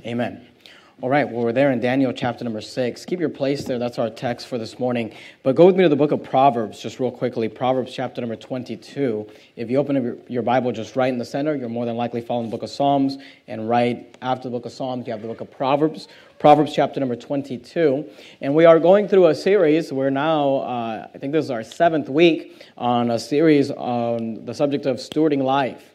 Amen. All right, well, we're there in Daniel chapter number 6. Keep your place there. That's our text for this morning. But go with me to the book of Proverbs just real quickly. Proverbs chapter number 22. If you open up your Bible just right in the center, you're more than likely following the book of Psalms. And right after the book of Psalms, you have the book of Proverbs. Proverbs chapter number 22. And we are going through a series. We're now, I think this is our 7th week on a series on the subject of stewarding life.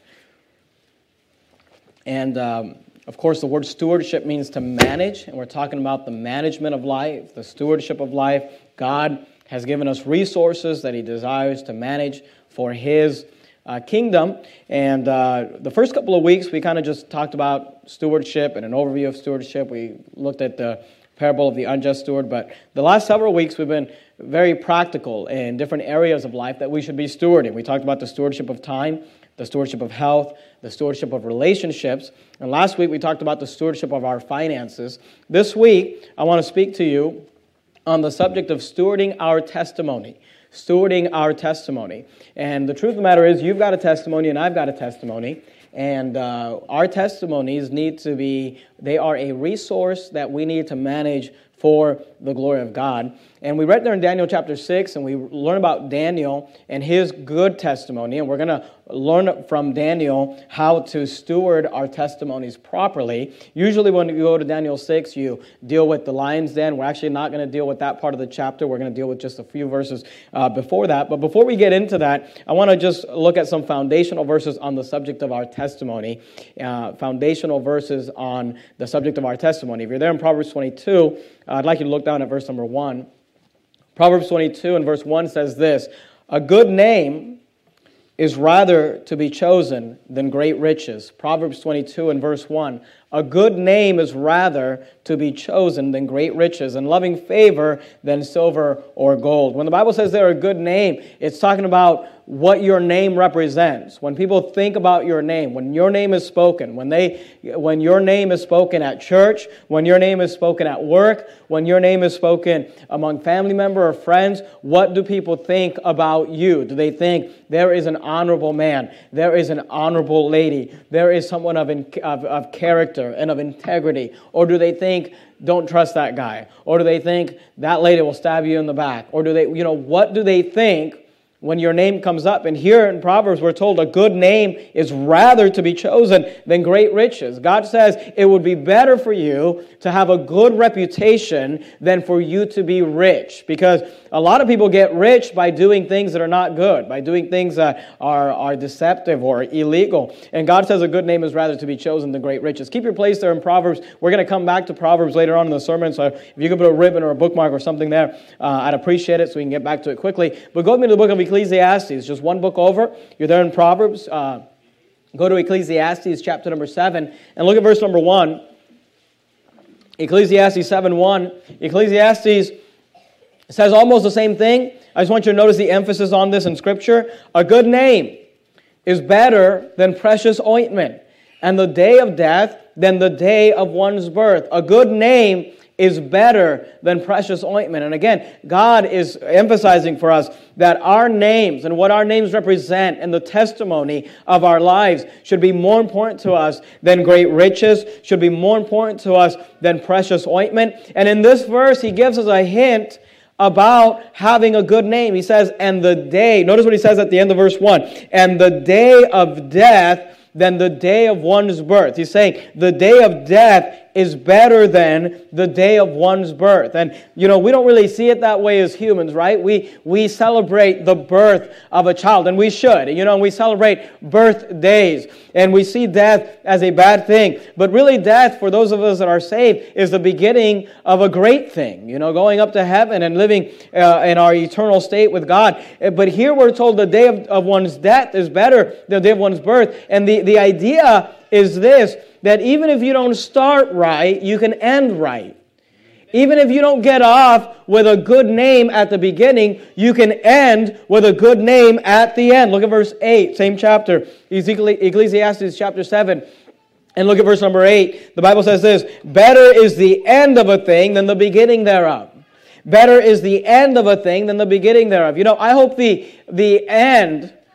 And of course, the word stewardship means to manage, and we're talking about the management of life, the stewardship of life. God has given us resources that He desires to manage for His kingdom. And the first couple of weeks, we kind of just talked about stewardship and an overview of stewardship. We looked at the parable of the unjust steward, but the last several weeks, we've been very practical in different areas of life that we should be stewarding. We talked about the stewardship of time, the stewardship of health, the stewardship of relationships. And last week, we talked about the stewardship of our finances. This week, I want to speak to you on the subject of stewarding our testimony. Stewarding our testimony. And the truth of the matter is, you've got a testimony and I've got a testimony. And our testimonies they are a resource that we need to manage for the glory of God. And we read there in Daniel chapter 6, and we learn about Daniel and his good testimony. And we're going to learn from Daniel how to steward our testimonies properly. Usually when you go to Daniel 6, you deal with the lion's den. We're actually not going to deal with that part of the chapter. We're going to deal with just a few verses before that. But before we get into that, I want to just look at some foundational verses on the subject of our testimony. Foundational verses on the subject of our testimony. If you're there in Proverbs 22, I'd like you to look down at verse number 1. Proverbs 22 and verse 1 says this: "A good name is rather to be chosen than great riches." Proverbs 22 and verse 1. "A good name is rather to be chosen than great riches, and loving favor than silver or gold." When the Bible says they're a good name, it's talking about what your name represents. When people think about your name, when your name is spoken, when your name is spoken at church, when your name is spoken at work, when your name is spoken among family members or friends, what do people think about you? Do they think there is an honorable man, there is an honorable lady, there is someone of character and of integrity? Or do they think, don't trust that guy? Or do they think that lady will stab you in the back? Or do they, what do they think when your name comes up? And here in Proverbs, we're told a good name is rather to be chosen than great riches. God says it would be better for you to have a good reputation than for you to be rich. Because a lot of people get rich by doing things that are not good, by doing things that are deceptive or illegal. And God says a good name is rather to be chosen than great riches. Keep your place there in Proverbs. We're going to come back to Proverbs later on in the sermon, so if you could put a ribbon or a bookmark or something there, I'd appreciate it so we can get back to it quickly. But go with me to the book of Ecclesiastes, just one book over. You're there in Proverbs. Go to Ecclesiastes chapter number 7 and look at verse number 1. Ecclesiastes 7:1. Ecclesiastes says almost the same thing. I just want you to notice the emphasis on this in Scripture. "A good name is better than precious ointment, and the day of death than the day of one's birth." A good name is better than precious ointment. And again, God is emphasizing for us that our names and what our names represent and the testimony of our lives should be more important to us than great riches, should be more important to us than precious ointment. And in this verse, he gives us a hint about having a good name. He says, and the day, notice what he says at the end of verse 1, "and the day of death than the day of one's birth." He's saying the day of death is better than the day of one's birth. And, we don't really see it that way as humans, right? We celebrate the birth of a child, and we should. And we celebrate birthdays, and we see death as a bad thing. But really, death, for those of us that are saved, is the beginning of a great thing, going up to heaven and living in our eternal state with God. But here we're told the day of one's death is better than the day of one's birth. And the idea is this, that even if you don't start right, you can end right. Even if you don't get off with a good name at the beginning, you can end with a good name at the end. Look at verse 8, same chapter, Ecclesiastes chapter 7. And look at verse number 8. The Bible says this: "Better is the end of a thing than the beginning thereof." Better is the end of a thing than the beginning thereof. I hope the end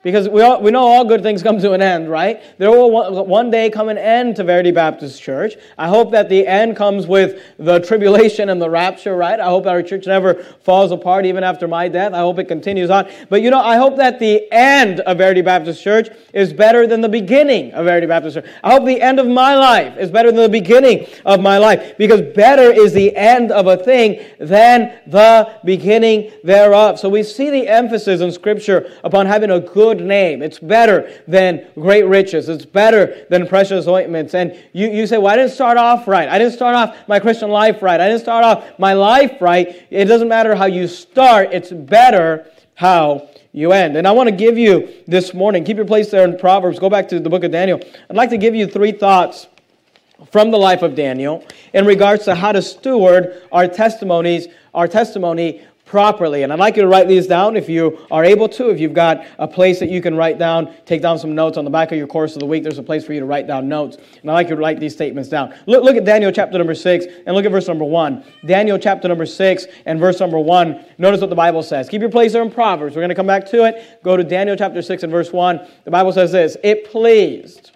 Because we know all good things come to an end, right? There will one day come an end to Verity Baptist Church. I hope that the end comes with the tribulation and the rapture, right? I hope that our church never falls apart even after my death. I hope it continues on. But I hope that the end of Verity Baptist Church is better than the beginning of Verity Baptist Church. I hope the end of my life is better than the beginning of my life. Because better is the end of a thing than the beginning thereof. So we see the emphasis in Scripture upon having a good name. It's better than great riches. It's better than precious ointments. And you say, well, I didn't start off right. I didn't start off my Christian life right. I didn't start off my life right. It doesn't matter how you start. It's better how you end. And I want to give you this morning, keep your place there in Proverbs, go back to the book of Daniel. I'd like to give you 3 thoughts from the life of Daniel in regards to how to steward our testimony properly. And I'd like you to write these down if you are able to. If you've got a place that you can write down, take down some notes on the back of your course of the week. There's a place for you to write down notes. And I'd like you to write these statements down. Look at Daniel chapter number 6 and look at verse number 1. Daniel chapter number 6 and verse number 1. Notice what the Bible says. Keep your place there in Proverbs. We're going to come back to it. Go to Daniel chapter 6 and verse 1. The Bible says this: It pleased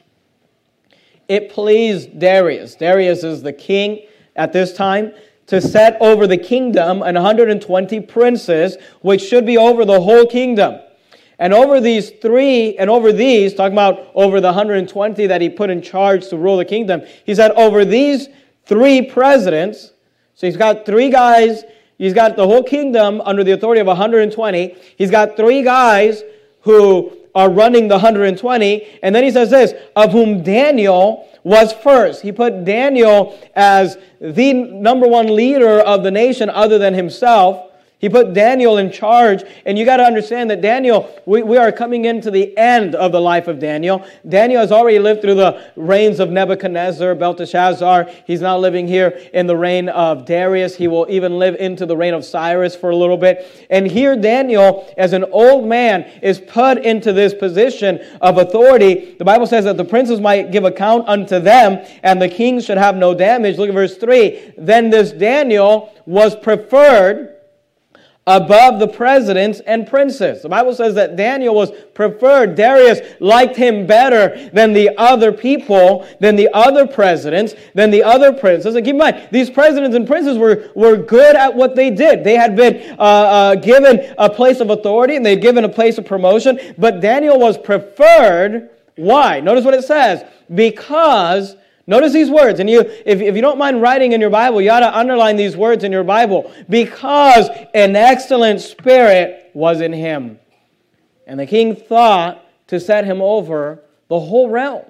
Darius. Darius is the king at this time, to set over the kingdom 120 princes, which should be over the whole kingdom. And over these, talking about over the 120 that he put in charge to rule the kingdom, he said over these 3 presidents, so he's got 3 guys, he's got the whole kingdom under the authority of 120, he's got 3 guys who are running the 120, and then he says this, of whom Daniel was first. He put Daniel as the number 1 leader of the nation other than himself. He put Daniel in charge, and you got to understand that Daniel, we are coming into the end of the life of Daniel. Daniel has already lived through the reigns of Nebuchadnezzar, Belteshazzar. He's now living here in the reign of Darius. He will even live into the reign of Cyrus for a little bit. And here Daniel, as an old man, is put into this position of authority. The Bible says that the princes might give account unto them, and the kings should have no damage. Look at verse 3. Then this Daniel was preferred above the presidents and princes. The Bible says that Daniel was preferred. Darius liked him better than the other people, than the other presidents, than the other princes. And keep in mind, these presidents and princes were good at what they did. They had been given a place of authority, and they'd given a place of promotion. But Daniel was preferred. Why? Notice what it says. Because... Notice these words, and if you don't mind writing in your Bible, you ought to underline these words in your Bible. Because an excellent spirit was in him. And the king thought to set him over the whole realm.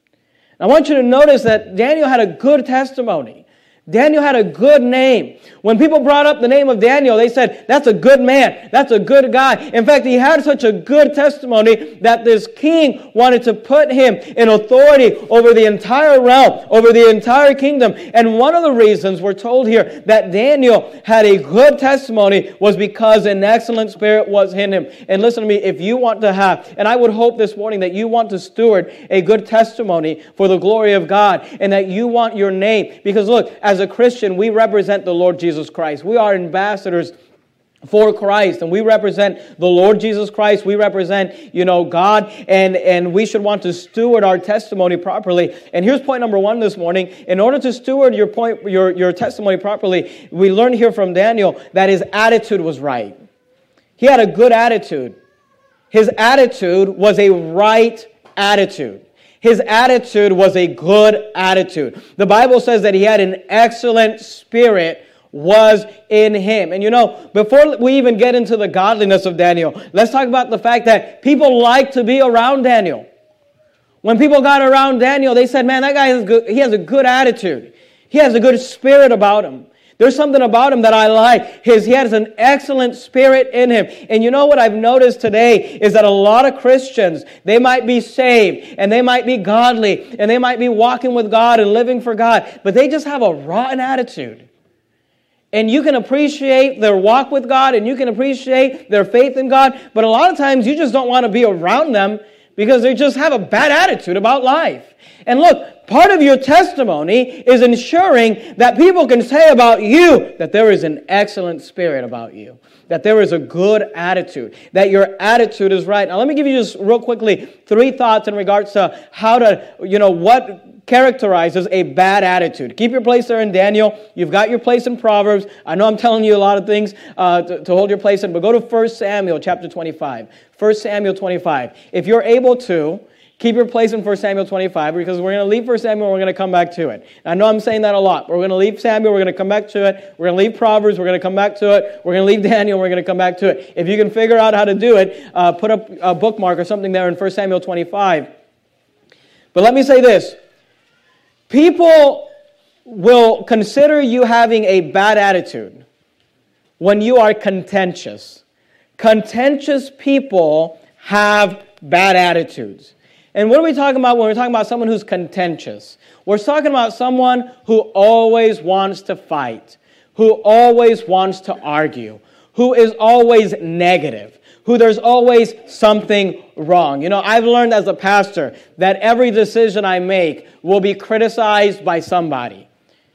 I want you to notice that Daniel had a good testimony. Daniel had a good name. When people brought up the name of Daniel, they said, that's a good man. That's a good guy. In fact, he had such a good testimony that this king wanted to put him in authority over the entire realm, over the entire kingdom. And one of the reasons we're told here that Daniel had a good testimony was because an excellent spirit was in him. And listen to me, if you want to have, and I would hope this morning that you want to steward a good testimony for the glory of God, and that you want your name, because look, as a Christian, we represent the Lord Jesus Christ. We are ambassadors for Christ, and we represent the Lord Jesus Christ. We represent, God, and we should want to steward our testimony properly. And here's point number 1 this morning. In order to steward your testimony properly, we learn here from Daniel that his attitude was right. He had a good attitude. His attitude was a right attitude. His attitude was a good attitude. The Bible says that he had an excellent spirit was in him. And before we even get into the godliness of Daniel, let's talk about the fact that people like to be around Daniel. When people got around Daniel, they said, man, that guy is good. He has a good attitude. He has a good spirit about him. There's something about him that I like. He has an excellent spirit in him. And you know what I've noticed today is that a lot of Christians, they might be saved and they might be godly and they might be walking with God and living for God, but they just have a rotten attitude. And you can appreciate their walk with God and you can appreciate their faith in God, but a lot of times you just don't want to be around them because they just have a bad attitude about life. And look, Part of your testimony is ensuring that people can say about you that there is an excellent spirit about you, that there is a good attitude, that your attitude is right. Now, let me give you just real quickly 3 thoughts in regards to how to, what characterizes a bad attitude. Keep your place there in Daniel. You've got your place in Proverbs. I know I'm telling you a lot of things to hold your place in, but go to 1 Samuel chapter 25. 1 Samuel 25. If you're able to, keep your place in 1 Samuel 25, because we're going to leave 1 Samuel and we're going to come back to it. I know I'm saying that a lot, but we're going to leave Samuel, we're going to come back to it. We're going to leave Proverbs, we're going to come back to it. We're going to leave Daniel, we're going to come back to it. If you can figure out how to do it, put up a bookmark or something there in 1 Samuel 25. But let me say this. People will consider you having a bad attitude when you are contentious. Contentious people have bad attitudes. And what are we talking about when we're talking about someone who's contentious? We're talking about someone who always wants to fight, who always wants to argue, who is always negative, who there's always something wrong. I've learned as a pastor that every decision I make will be criticized by somebody.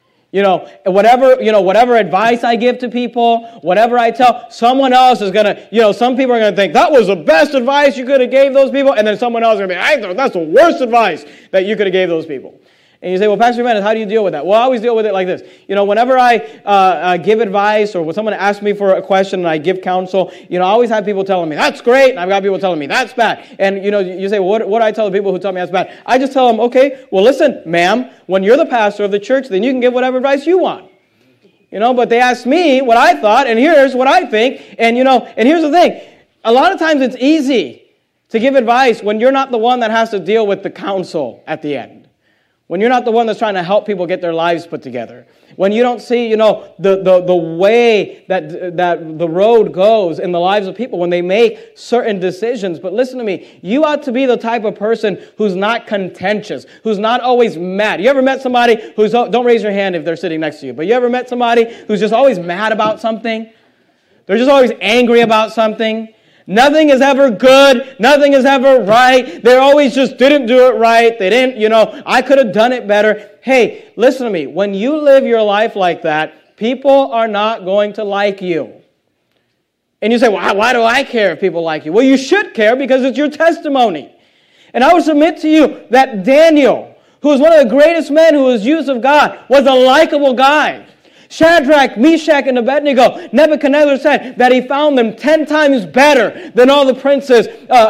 Whatever advice I give to people, whatever I tell, someone else is going to, some people are going to think, that was the best advice you could have gave those people, and then someone else is going to be, I thought that's the worst advice that you could have gave those people. And you say, well, Pastor Jimenez, how do you deal with that? Well, I always deal with it like this. Whenever I give advice or when someone asks me for a question and I give counsel, I always have people telling me, that's great, and I've got people telling me, that's bad. And, you say, well, what do I tell the people who tell me that's bad? I just tell them, okay, well, listen, ma'am, when you're the pastor of the church, then you can give whatever advice you want. But they asked me what I thought, and here's what I think. And, and here's the thing. A lot of times it's easy to give advice when you're not the one that has to deal with the counsel at the end. When you're not the one that's trying to help people get their lives put together. When you don't see, the way that the road goes in the lives of people when they make certain decisions. But listen to me, you ought to be the type of person who's not contentious, who's not always mad. You ever met somebody who's, don't raise your hand if they're sitting next to you, but you ever met somebody who's just always mad about something? They're just always angry about something. Nothing is ever good. Nothing is ever right. They always just didn't do it right. They didn't, I could have done it better. Hey, listen to me. When you live your life like that, people are not going to like you. And you say, well, why do I care if people like you? Well, you should care because it's your testimony. And I would submit to you that Daniel, who was one of the greatest men who was used of God, was a likable guy. Shadrach, Meshach, and Abednego, Nebuchadnezzar said that he found them 10 times better than all the princes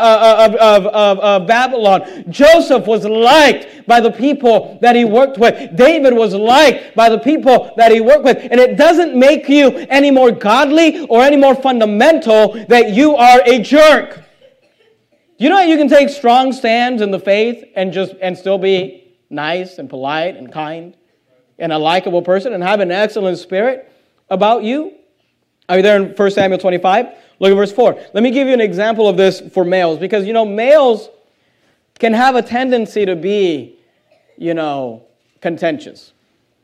of Babylon. Joseph was liked by the people that he worked with. David was liked by the people that he worked with. And it doesn't make you any more godly or any more fundamental that you are a jerk. Do you know that you can take strong stands in the faith and still be nice and polite and kind? And a likable person and have an excellent spirit about you? Are you there in 1 Samuel 25? Look at verse 4. Let me give you an example of this for males because, males can have a tendency to be, contentious.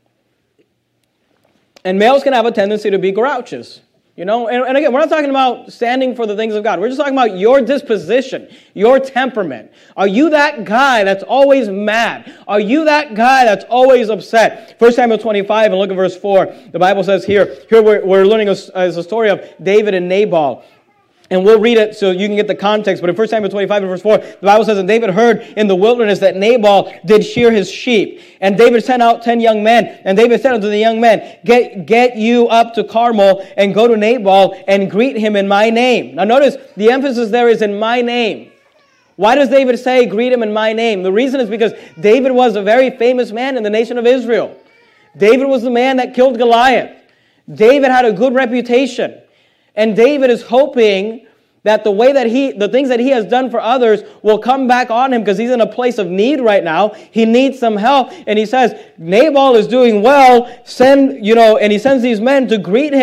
And males can have a tendency to be grouches. And again, we're not talking about standing for the things of God. We're just talking about your disposition, your temperament. Are you that guy that's always mad? Are you that guy that's always upset? 1 Samuel 25, and look at verse 4. The Bible says here we're learning as a story of David and Nabal. And we'll read it so you can get the context. But in 1 Samuel 25 and verse 4, the Bible says, and David heard in the wilderness that Nabal did shear his sheep. And David sent out 10 young men. And David said unto the young men, get you up to Carmel and go to Nabal and greet him in my name. Now notice, the emphasis there is in my name. Why does David say, greet him in my name? The reason is because David was a very famous man in the nation of Israel. David was the man that killed Goliath. David had a good reputation. And David is hoping that the things that he has done for others will come back on him because he's in a place of need right now. He needs some help. And he says, Nabal is doing well. And he sends these men to greet him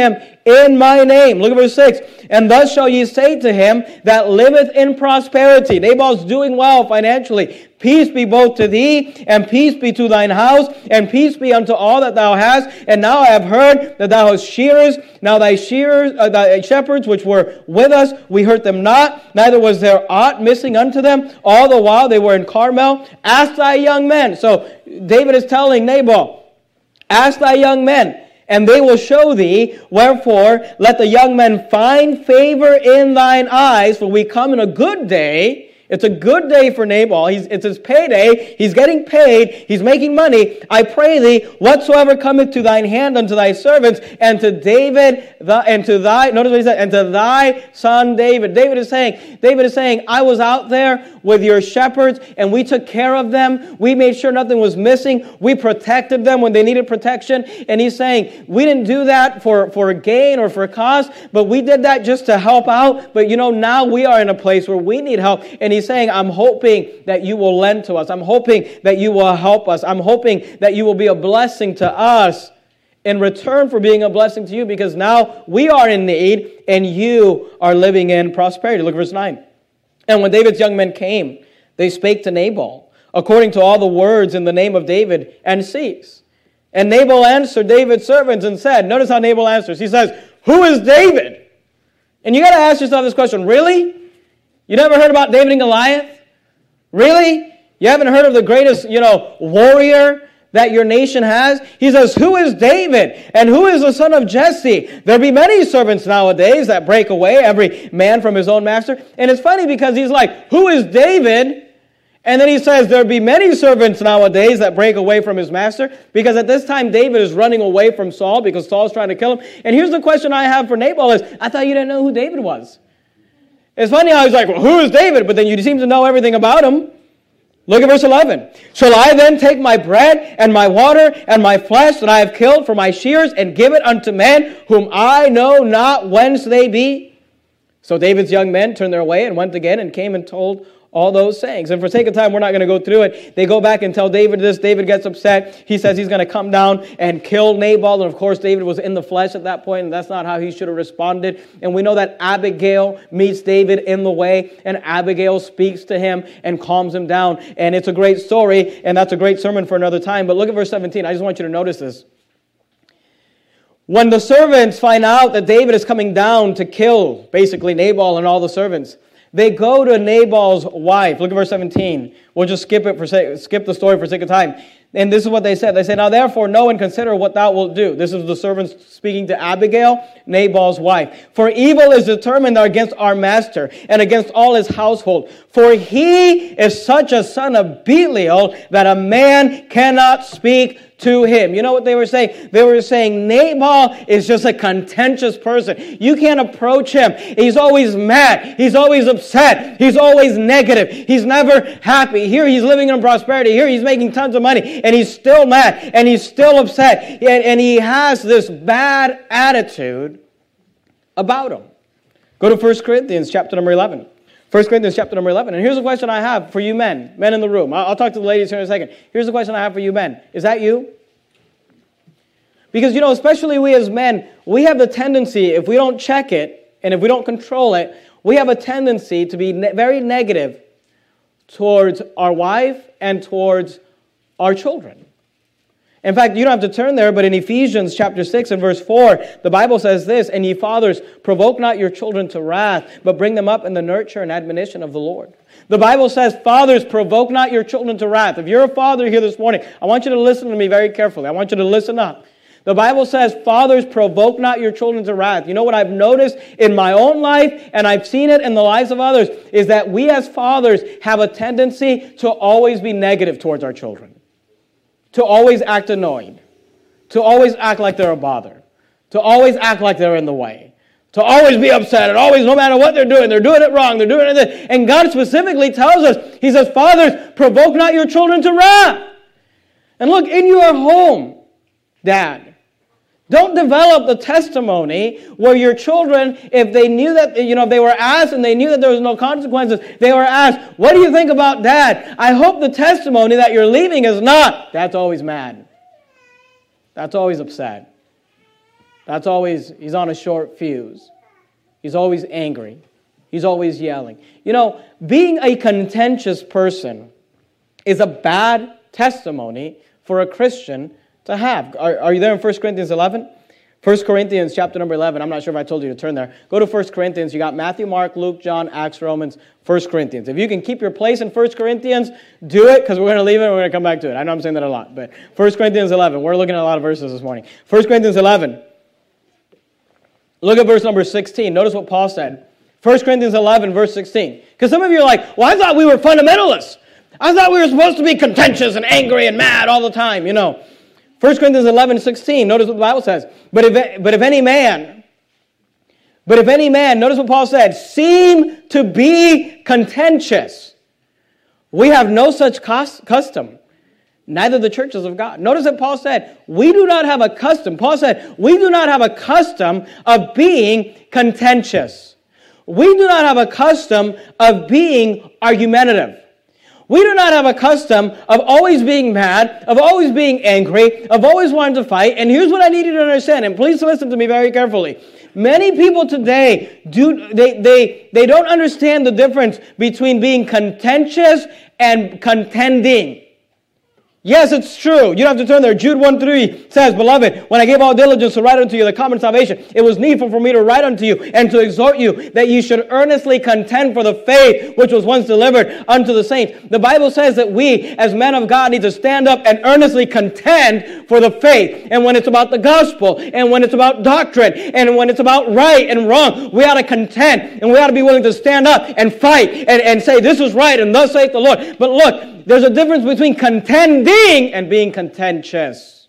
in my name. Look at verse 6. And thus shall ye say to him that liveth in prosperity. Nabal's doing well financially. Peace be both to thee, and peace be to thine house, and peace be unto all that thou hast. And now I have heard that thou hast shearers. Now thy shepherds which were with us, we hurt them not. Neither was there aught missing unto them. All the while they were in Carmel. Ask thy young men. So David is telling Nabal, ask thy young men, and they will show thee. Wherefore, let the young men find favor in thine eyes, for we come in a good day. It's a good day for Nabal. It's his payday. He's getting paid. He's making money. I pray thee, whatsoever cometh to thine hand unto thy servants, and to David, notice what he said, and to thy son David. David is saying, I was out there with your shepherds, and we took care of them. We made sure nothing was missing. We protected them when they needed protection. And he's saying, we didn't do that for gain or for cost, but we did that just to help out. But now we are in a place where we need help. And he's saying, I'm hoping that you will lend to us. I'm hoping that you will help us. I'm hoping that you will be a blessing to us in return for being a blessing to you, because now we are in need and you are living in prosperity. Look at verse 9. And when David's young men came, they spake to Nabal, according to all the words in the name of David, and ceased. And Nabal answered David's servants and said, notice how Nabal answers. He says, who is David? And you got to ask yourself this question, really? You never heard about David and Goliath? Really? You haven't heard of the greatest, warrior that your nation has? He says, who is David? And who is the son of Jesse? There be many servants nowadays that break away, every man from his own master. And it's funny because he's like, who is David? And then he says, there be many servants nowadays that break away from his master. Because at this time, David is running away from Saul because Saul's trying to kill him. And here's the question I have for Nabal is, I thought you didn't know who David was. It's funny how he's like, well, who is David? But then you seem to know everything about him. Look at verse 11. Shall I then take my bread and my water and my flesh that I have killed for my shears and give it unto men whom I know not whence they be? So David's young men turned their way and went again and came and told all those sayings. And for sake of time, we're not going to go through it. They go back and tell David this. David gets upset. He says he's going to come down and kill Nabal. And of course, David was in the flesh at that point, and that's not how he should have responded. And we know that Abigail meets David in the way, and Abigail speaks to him and calms him down. And it's a great story, and that's a great sermon for another time. But look at verse 17. I just want you to notice this. When the servants find out that David is coming down to kill, basically, Nabal and all the servants, they go to Nabal's wife. Look at verse 17. We'll just skip the story for sake of time. And this is what they said. They said, now therefore know and consider what thou wilt do. This is the servants speaking to Abigail, Nabal's wife. For evil is determined against our master and against all his household. For he is such a son of Belial that a man cannot speak to him. You know what they were saying? They were saying Nabal is just a contentious person. You can't approach him. He's always mad. He's always upset. He's always negative. He's never happy. Here he's living in prosperity. Here he's making tons of money. And he's still mad. And he's still upset. And he has this bad attitude about him. Go to 1 Corinthians chapter number 11. 1 Corinthians chapter number 11. And here's a question I have for you men in the room. I'll talk to the ladies here in a second. Here's the question I have for you men. Is that you? Because, especially we as men, we have the tendency, if we don't check it, and if we don't control it, we have a tendency to be very negative towards our wife and towards our children. In fact, you don't have to turn there, but in Ephesians chapter 6 and verse 4, the Bible says this, and ye fathers, provoke not your children to wrath, but bring them up in the nurture and admonition of the Lord. The Bible says, fathers, provoke not your children to wrath. If you're a father here this morning, I want you to listen to me very carefully. I want you to listen up. The Bible says, fathers, provoke not your children to wrath. You know what I've noticed in my own life, and I've seen it in the lives of others, is that we as fathers have a tendency to always be negative towards our children. To always act annoyed. To always act like they're a bother. To always act like they're in the way. To always be upset. And always, no matter what they're doing it wrong. They're doing it. And God specifically tells us, He says, fathers, provoke not your children to wrath. And look, in your home, Dad, don't develop the testimony where your children, if they knew that, if they were asked and they knew that there was no consequences, they were asked, what do you think about Dad? I hope the testimony that you're leaving is not, Dad's always mad. Dad's always upset. He's on a short fuse. He's always angry. He's always yelling. You know, being a contentious person is a bad testimony for a Christian to have. Are you there in 1 Corinthians 11? 1 Corinthians chapter number 11. I'm not sure if I told you to turn there. Go to 1 Corinthians. You got Matthew, Mark, Luke, John, Acts, Romans, 1 Corinthians. If you can keep your place in 1 Corinthians, do it, because we're going to leave it and we're going to come back to it. I know I'm saying that a lot, but 1 Corinthians 11. We're looking at a lot of verses this morning. 1 Corinthians 11. Look at verse number 16. Notice what Paul said. 1 Corinthians 11, verse 16. Because some of you are like, well, I thought we were fundamentalists. I thought we were supposed to be contentious and angry and mad all the time, you know. 1 Corinthians 11, 16, notice what the Bible says. But if any man, notice what Paul said, seem to be contentious, we have no such custom, neither the churches of God. Notice that Paul said, we do not have a custom. Paul said, we do not have a custom of being contentious. We do not have a custom of being argumentative. We do not have a custom of always being mad, of always being angry, of always wanting to fight. And here's what I need you to understand, and please listen to me very carefully. Many people today, they don't understand the difference between being contentious and contending. Yes, it's true. You don't have to turn there. Jude 1:3 says, Beloved, when I gave all diligence to write unto you the common salvation, it was needful for me to write unto you and to exhort you that you should earnestly contend for the faith which was once delivered unto the saints. The Bible says that we, as men of God, need to stand up and earnestly contend for the faith. And when it's about the gospel, and when it's about doctrine, and when it's about right and wrong, we ought to contend, and we ought to be willing to stand up and fight and say, this is right, and thus saith the Lord. But look, there's a difference between contending and being contentious.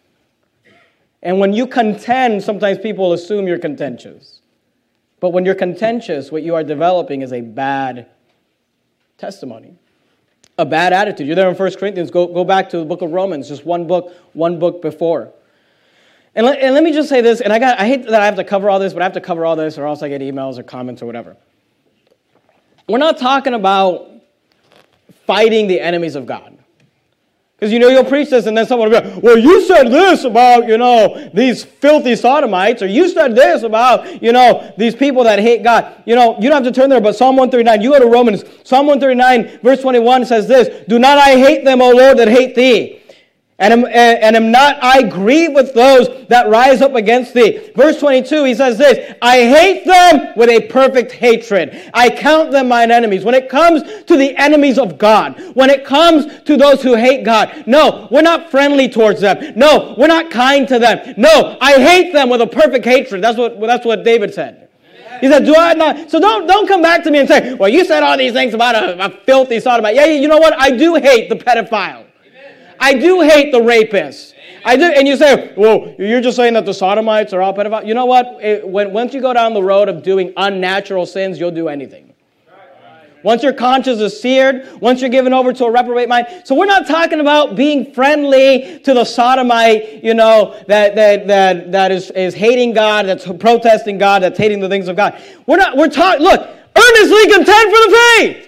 And when you contend, sometimes people assume you're contentious. But when you're contentious, what you are developing is a bad testimony, a bad attitude. You're there in 1 Corinthians. Go back to the book of Romans, just one book before. And let me just say this, and I hate that I have to cover all this, but I have to cover all this or else I get emails or comments or whatever. We're not talking about fighting the enemies of God. Because, you'll preach this and then someone will go, well, you said this about, these filthy sodomites, or you said this about, these people that hate God. You don't have to turn there, but Psalm 139, you go to Romans, Psalm 139, verse 21 says this, Do not I hate them, O Lord, that hate thee? And am not I grieved with those that rise up against thee? Verse 22, he says this, I hate them with a perfect hatred. I count them mine enemies. When it comes to the enemies of God, when it comes to those who hate God, no, we're not friendly towards them. No, we're not kind to them. No, I hate them with a perfect hatred. That's what David said. He said, do I not? So don't come back to me and say, well, you said all these things about a filthy sodomite. Yeah, you know what? I do hate the pedophile. I do hate the rapists. I do, and you say, well, you're just saying that the sodomites are all pedophiles. You know what? Once you go down the road of doing unnatural sins, you'll do anything. Once your conscience is seared, once you're given over to a reprobate mind. So we're not talking about being friendly to the sodomite, that is hating God, that's protesting God, that's hating the things of God. We're talking, look, earnestly contend for the faith.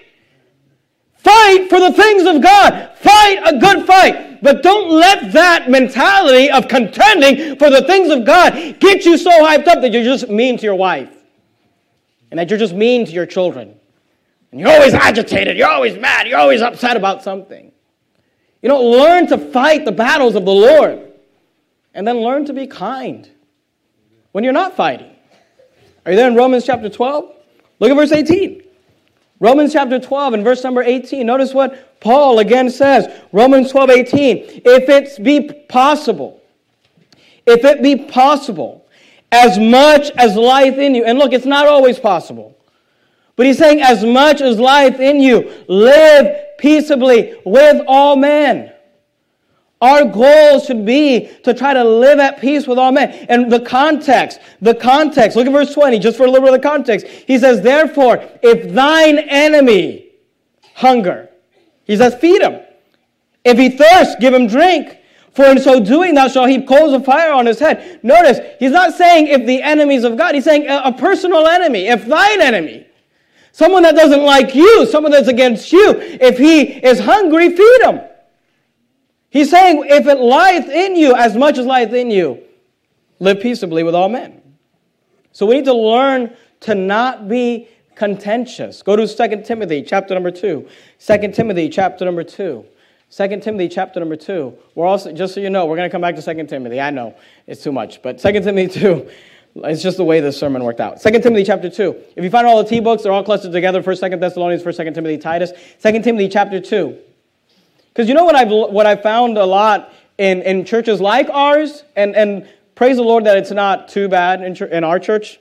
Fight for the things of God. Fight a good fight. But don't let that mentality of contending for the things of God get you so hyped up that you're just mean to your wife. And that you're just mean to your children. And you're always agitated. You're always mad. You're always upset about something. Learn to fight the battles of the Lord. And then learn to be kind when you're not fighting. Are you there in Romans chapter 12? Look at verse 18. Romans chapter 12 and verse number 18. Notice what Paul again says. Romans 12:18. If it be possible, as much as life in you. And look, it's not always possible. But he's saying, as much as life in you, live peaceably with all men. Our goal should be to try to live at peace with all men. And the context, look at verse 20, just for a little bit of the context. He says, therefore, if thine enemy hunger, he says, feed him. If he thirst, give him drink. For in so doing, thou shalt heap coals of fire on his head. Notice, he's not saying if the enemies of God. He's saying a personal enemy, if thine enemy. Someone that doesn't like you, someone that's against you. If he is hungry, feed him. He's saying, if it lieth in you, as much as lieth in you, live peaceably with all men. So we need to learn to not be contentious. Go to 2 Timothy chapter number 2. 2 Timothy chapter number 2. 2 Timothy chapter number 2. We're also, just so you know, we're going to come back to 2 Timothy. I know it's too much, but 2 Timothy 2, it's just the way this sermon worked out. 2 Timothy chapter 2. If you find all the T books, they're all clustered together. 1st, 2nd Thessalonians, 1st, 2nd Timothy, Titus. 2 Timothy chapter 2. Because you know what I've found a lot in churches like ours, and praise the Lord that it's not too bad in our church.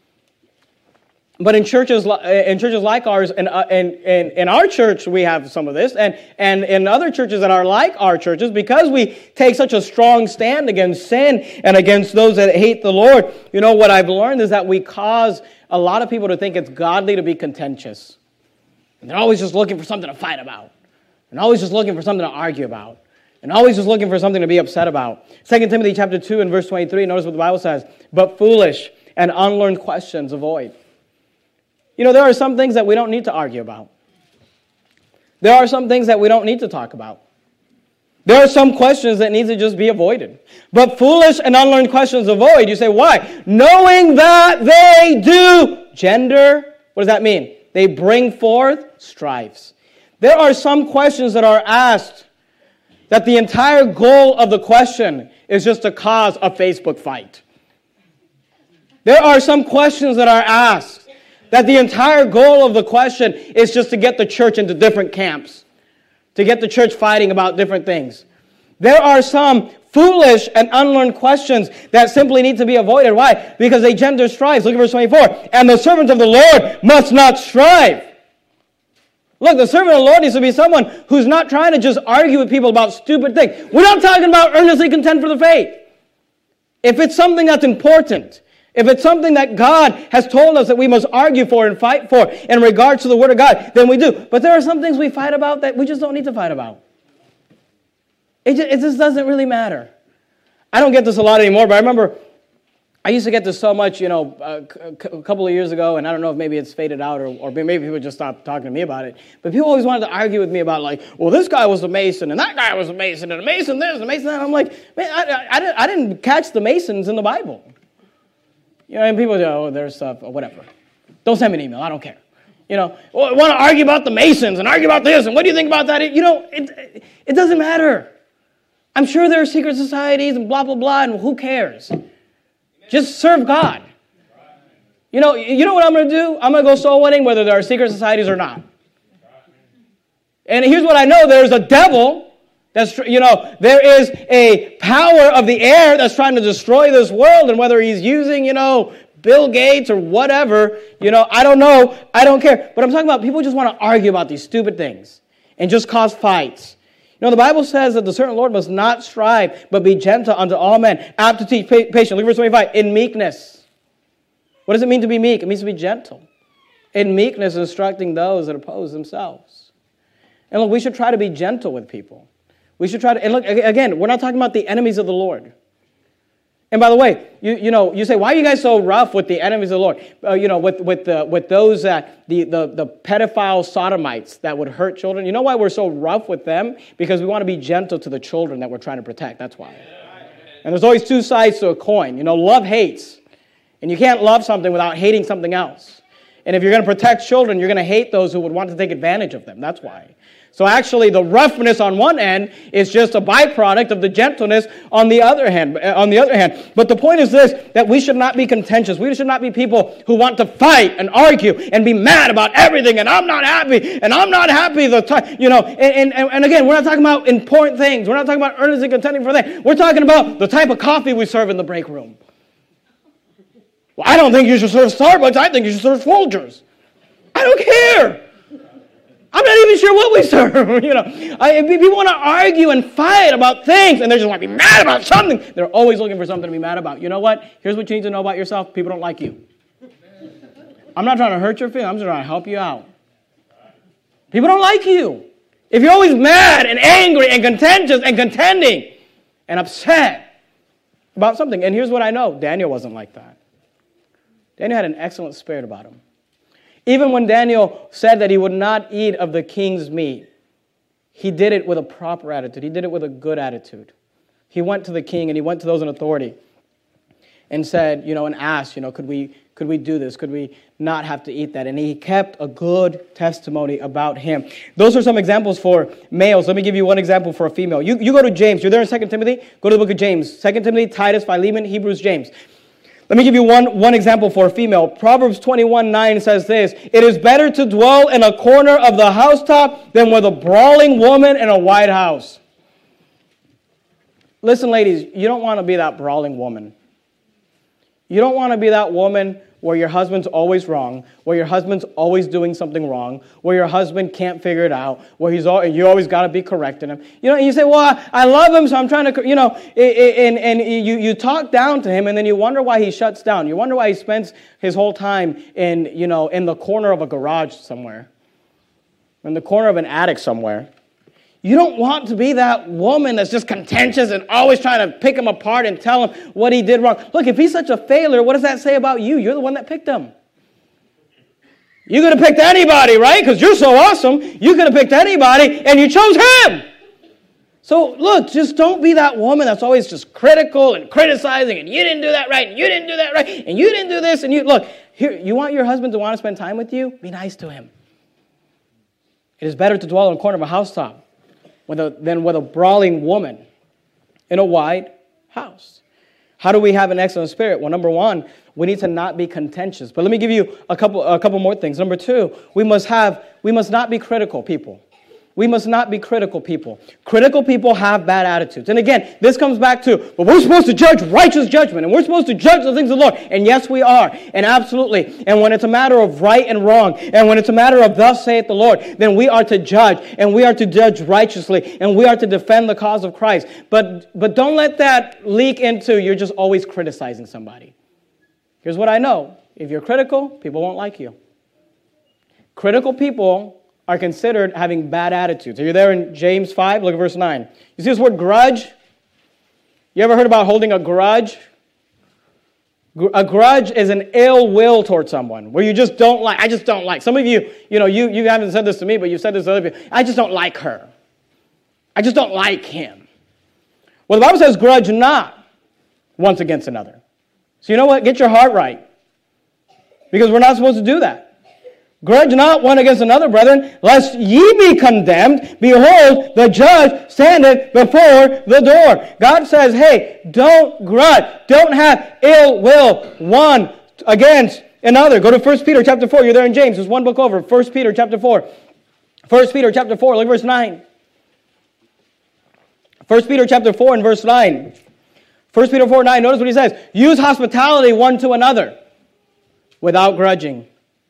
But in churches like ours, and in our church we have some of this, and in other churches that are like our churches, because we take such a strong stand against sin and against those that hate the Lord, you know, what I've learned is that we cause a lot of people to think it's godly to be contentious. And they're always just looking for something to fight about, and always just looking for something to argue about, and always just looking for something to be upset about. 2 Timothy chapter 2 and verse 23, notice what the Bible says, "But foolish and unlearned questions avoid." You know, there are some things that we don't need to argue about. There are some things that we don't need to talk about. There are some questions that need to just be avoided. But foolish and unlearned questions avoid. You say, why? Knowing that they do gender. What does that mean? They bring forth strifes. There are some questions that are asked that the entire goal of the question is just to cause a Facebook fight. There are some questions that are asked that the entire goal of the question is just to get the church into different camps, to get the church fighting about different things. There are some foolish and unlearned questions that simply need to be avoided. Why? Because they gender strife. Look at verse 24. "And the servant of the Lord must not strive." Look, the servant of the Lord needs to be someone who's not trying to just argue with people about stupid things. We're not talking about earnestly contend for the faith. If it's something that's important, if it's something that God has told us that we must argue for and fight for in regards to the Word of God, then we do. But there are some things we fight about that we just don't need to fight about. It just doesn't really matter. I don't get this a lot anymore, but I remember I used to get this so much, you know, a couple of years ago, and I don't know if maybe it's faded out or maybe people just stopped talking to me about it. But people always wanted to argue with me about, like, well, this guy was a Mason, and that guy was a Mason, and a Mason this, and a Mason that. And I'm like, man, I didn't catch the Masons in the Bible. You know, and people go, oh, there's stuff, or whatever. Don't send me an email. I don't care. You know, well, I want to argue about the Masons and argue about this, and what do you think about that? You know, it doesn't matter. I'm sure there are secret societies and blah, blah, blah, and who cares? Just serve God. You know what I'm going to do? I'm going to go soul winning whether there are secret societies or not. And here's what I know. There's a devil. There is a power of the air that's trying to destroy this world, and whether he's using, Bill Gates or whatever, I don't know, I don't care. But I'm talking about people just want to argue about these stupid things and just cause fights. The Bible says that the servant Lord must not strive, but be gentle unto all men, apt to teach, patient. Look at verse 25, in meekness. What does it mean to be meek? It means to be gentle. In meekness, instructing those that oppose themselves. And look, we should try to be gentle with people. We should try to, and look, again, we're not talking about the enemies of the Lord. And by the way, you say, why are you guys so rough with the enemies of the Lord? With those that, the pedophile sodomites that would hurt children. You know why we're so rough with them? Because we want to be gentle to the children that we're trying to protect. That's why. And there's always two sides to a coin. Love hates. And you can't love something without hating something else. And if you're going to protect children, you're going to hate those who would want to take advantage of them. That's why. So actually, the roughness on one end is just a byproduct of the gentleness on the other hand. But the point is this, that we should not be contentious. We should not be people who want to fight and argue and be mad about everything. And I'm not happy. And I'm not happy. And again, we're not talking about important things. We're not talking about earnestly contending for things. We're talking about the type of coffee we serve in the break room. Well, I don't think you should serve Starbucks. I think you should serve Folgers. I don't care. I'm not even sure what we serve, People want to argue and fight about things, and they just want to be mad about something. They're always looking for something to be mad about. You know what? Here's what you need to know about yourself. People don't like you. I'm not trying to hurt your feelings. I'm just trying to help you out. People don't like you. If you're always mad and angry and contentious and contending and upset about something. And here's what I know. Daniel wasn't like that. Daniel had an excellent spirit about him. Even when Daniel said that he would not eat of the king's meat, he did it with a proper attitude. He did it with a good attitude. He went to the king and he went to those in authority. and said, and asked, could we do this? Could we not have to eat that? And he kept a good testimony about him. Those are some examples for males. Let me give you one example for a female. You go to James. You're there in 2 Timothy? Go to the book of James. 2 Timothy, Titus, Philemon, Hebrews, James. Let me give you one example for a female. Proverbs 21:9 says this: "It is better to dwell in a corner of the housetop than with a brawling woman in a white house." Listen, ladies, you don't want to be that brawling woman. You don't want to be that woman where your husband's always wrong, where your husband's always doing something wrong, where your husband can't figure it out, where you always got to be correcting him. You say, well, I love him, so I'm trying to, and you talk down to him, and then you wonder why he shuts down. You wonder why he spends his whole time in the corner of a garage somewhere, in the corner of an attic somewhere. You don't want to be that woman that's just contentious and always trying to pick him apart and tell him what he did wrong. Look, if he's such a failure, what does that say about you? You're the one that picked him. You could have picked anybody, right? Because you're so awesome. You could have picked anybody, and you chose him. So, look, just don't be that woman that's always just critical and criticizing, and you didn't do that right, and you didn't do that right, and you didn't do this, and look, here, you want your husband to want to spend time with you? Be nice to him. It is better to dwell in a corner of a housetop than with a brawling woman in a wide house. How do we have an excellent spirit? Well, number one, we need to not be contentious. But let me give you a couple more things. Number two, we must not be critical people. We must not be critical people. Critical people have bad attitudes. And again, this comes back to, but we're supposed to judge righteous judgment, and we're supposed to judge the things of the Lord. And yes, we are. And absolutely. And when it's a matter of right and wrong, and when it's a matter of thus saith the Lord, then we are to judge, and we are to judge righteously, and we are to defend the cause of Christ. But don't let that leak into you're just always criticizing somebody. Here's what I know. If you're critical, people won't like you. Critical people are considered having bad attitudes. Are you there in James 5? Look at verse 9. You see this word grudge? You ever heard about holding a grudge? A grudge is an ill will towards someone where you just don't like. I just don't like. Some of you, you haven't said this to me, but you've said this to other people. I just don't like her. I just don't like him. Well, the Bible says grudge not once against another. So you know what? Get your heart right. Because we're not supposed to do that. Grudge not one against another, brethren, lest ye be condemned. Behold, the judge standeth before the door. God says, hey, don't grudge. Don't have ill will one against another. Go to 1 Peter chapter 4. You're there in James. There's one book over. 1 Peter chapter 4. 1 Peter chapter 4. Look at verse 9. 1 Peter chapter 4 and verse 9. 1 Peter 4, 9. Notice what he says. Use hospitality one to another without grudging.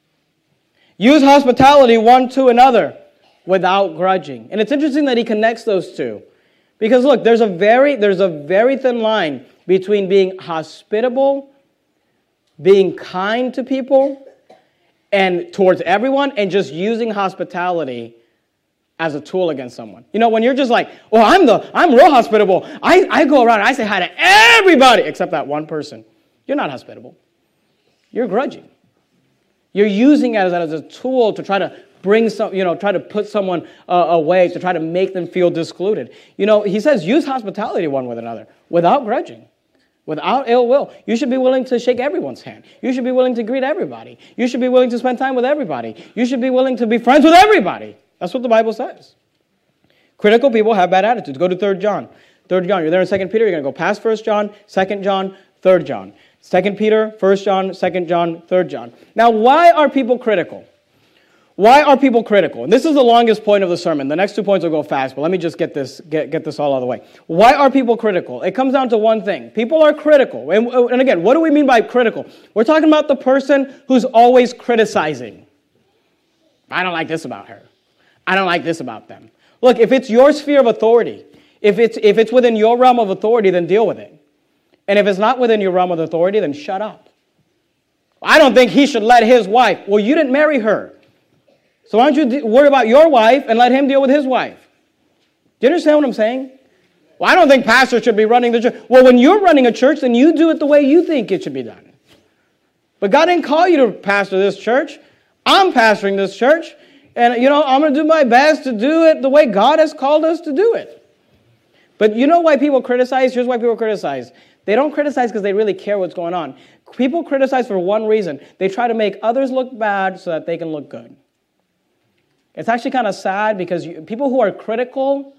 Use hospitality one to another without grudging. And it's interesting that he connects those two. Because look, there's a very thin line between being hospitable, being kind to people, and towards everyone, and just using hospitality as a tool against someone. When you're just like, oh, I'm real hospitable. I go around and I say hi to everybody except that one person. You're not hospitable. You're grudging. You're using it as a tool to try to bring try to put someone away, to try to make them feel discluded. He says, use hospitality one with another, without grudging, without ill will. You should be willing to shake everyone's hand. You should be willing to greet everybody. You should be willing to spend time with everybody. You should be willing to be friends with everybody. That's what the Bible says. Critical people have bad attitudes. Go to 3 John. 3 John. You're there in 2 Peter. You're going to go past 1 John, 2 John, 3 John. 2 Peter, 1 John, 2 John, 3 John. Now, why are people critical? Why are people critical? And this is the longest point of the sermon. The next 2 points will go fast, but let me just get this all out of the way. Why are people critical? It comes down to one thing. People are critical. And again, what do we mean by critical? We're talking about the person who's always criticizing. I don't like this about her. I don't like this about them. Look, if it's your sphere of authority, if it's within your realm of authority, then deal with it. And if it's not within your realm of authority, then shut up. I don't think he should let his wife. Well, you didn't marry her. So why don't you worry about your wife and let him deal with his wife? Do you understand what I'm saying? Well, I don't think pastors should be running the church. Well, when you're running a church, then you do it the way you think it should be done. But God didn't call you to pastor this church. I'm pastoring this church. And, I'm going to do my best to do it the way God has called us to do it. But you know why people criticize? Here's why people criticize. They don't criticize because they really care what's going on. People criticize for one reason. They try to make others look bad so that they can look good. It's actually kind of sad because people who are critical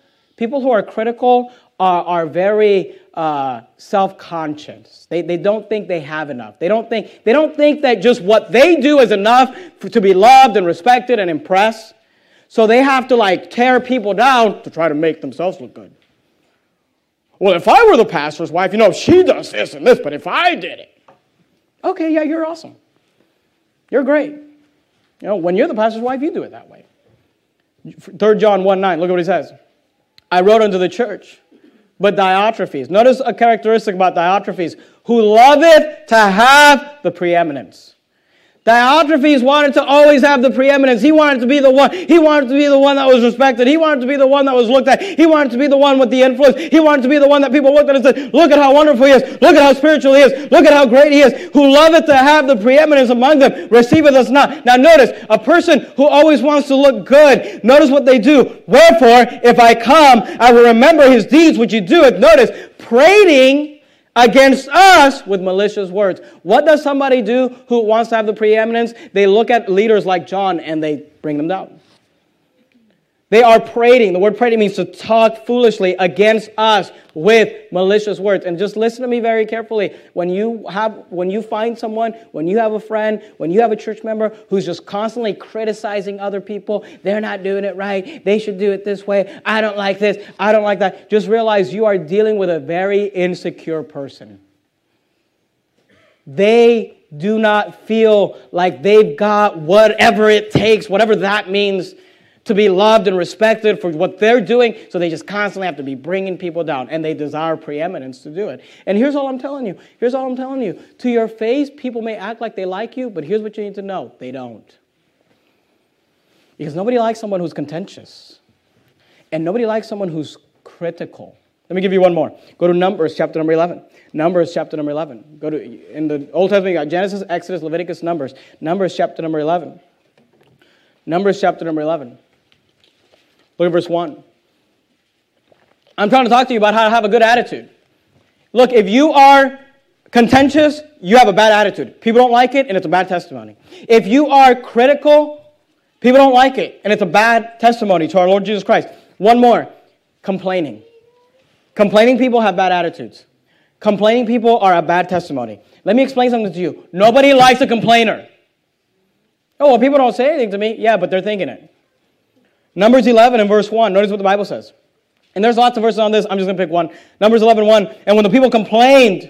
are very self-conscious. They don't think they have enough. They don't think that just what they do is enough to be loved and respected and impressed. So they have to tear people down to try to make themselves look good. Well, if I were the pastor's wife, she does this and this, but if I did it. Okay, yeah, you're awesome. You're great. When you're the pastor's wife, you do it that way. 3 John 1:9, look at what he says. I wrote unto the church, but Diotrephes. Notice a characteristic about Diotrephes, who loveth to have the preeminence. Diotrephes wanted to always have the preeminence. He wanted to be the one. He wanted to be the one that was respected. He wanted to be the one that was looked at. He wanted to be the one with the influence. He wanted to be the one that people looked at and said, look at how wonderful he is. Look at how spiritual he is. Look at how great he is. Who loveth to have the preeminence among them, receiveth us not. Now notice, a person who always wants to look good, notice what they do. Wherefore, if I come, I will remember his deeds which he doeth. Notice, prating against us with malicious words. What does somebody do who wants to have the preeminence? They look at leaders like John and they bring them down. They are prating. The word prating means to talk foolishly against us with malicious words. And just listen to me very carefully. When you find someone, when you have a friend, when you have a church member who's just constantly criticizing other people, they're not doing it right, they should do it this way, I don't like this, I don't like that, just realize you are dealing with a very insecure person. They do not feel like they've got whatever it takes, whatever that means, to be loved and respected for what they're doing, so they just constantly have to be bringing people down, and they desire preeminence to do it. And here's all I'm telling you. To your face, people may act like they like you, but here's what you need to know. They don't. Because nobody likes someone who's contentious. And nobody likes someone who's critical. Let me give you one more. Go to Numbers chapter number 11. Numbers chapter number 11. Go to, in the Old Testament, you got Genesis, Exodus, Leviticus, Numbers. Numbers chapter number 11. Numbers chapter number 11. Look at verse 1. I'm trying to talk to you about how to have a good attitude. Look, if you are contentious, you have a bad attitude. People don't like it, and it's a bad testimony. If you are critical, people don't like it, and it's a bad testimony to our Lord Jesus Christ. One more. Complaining. Complaining people have bad attitudes. Complaining people are a bad testimony. Let me explain something to you. Nobody likes a complainer. Oh, well, people don't say anything to me. Yeah, but they're thinking it. Numbers 11 and verse 1. Notice what the Bible says. And there's lots of verses on this. I'm just going to pick one. Numbers 11:1. And when the people complained,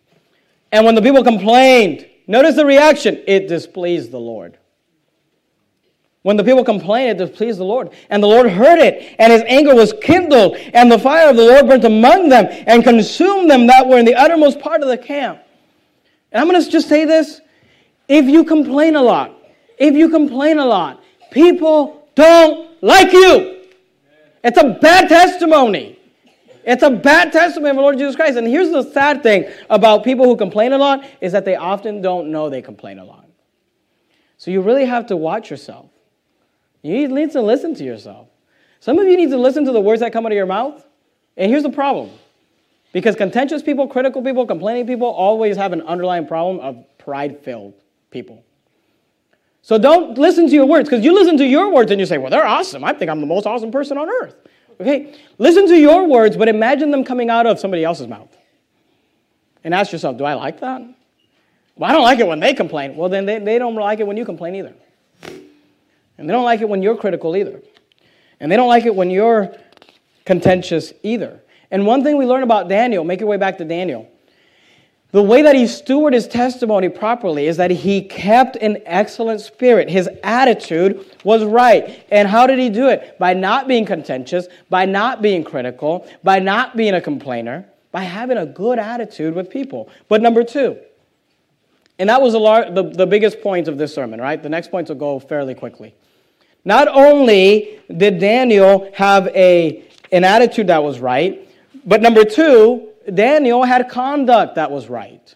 notice the reaction. It displeased the Lord. When the people complained, it displeased the Lord. And the Lord heard it, and his anger was kindled, and the fire of the Lord burnt among them, and consumed them that were in the uttermost part of the camp. And I'm going to just say this. If you complain a lot, people don't like you. It's a bad testimony. It's a bad testimony of the Lord Jesus Christ. And here's the sad thing about people who complain a lot is that they often don't know they complain a lot. So you really have to watch yourself. You need to listen to yourself. Some of you need to listen to the words that come out of your mouth. And here's the problem. Because contentious people, critical people, complaining people always have an underlying problem of pride-filled people. So don't listen to your words, because you listen to your words and you say, well, they're awesome. I think I'm the most awesome person on earth. Okay? Listen to your words, but imagine them coming out of somebody else's mouth. And ask yourself, do I like that? Well, I don't like it when they complain. Well, then they don't like it when you complain either. And they don't like it when you're critical either. And they don't like it when you're contentious either. And one thing we learn about Daniel, make your way back to Daniel. The way that he stewarded his testimony properly is that he kept an excellent spirit. His attitude was right. And how did he do it? By not being contentious, by not being critical, by not being a complainer, by having a good attitude with people. But number two, and that was the biggest point of this sermon, right? The next points will go fairly quickly. Not only did Daniel have an attitude that was right, but number two, Daniel had conduct that was right.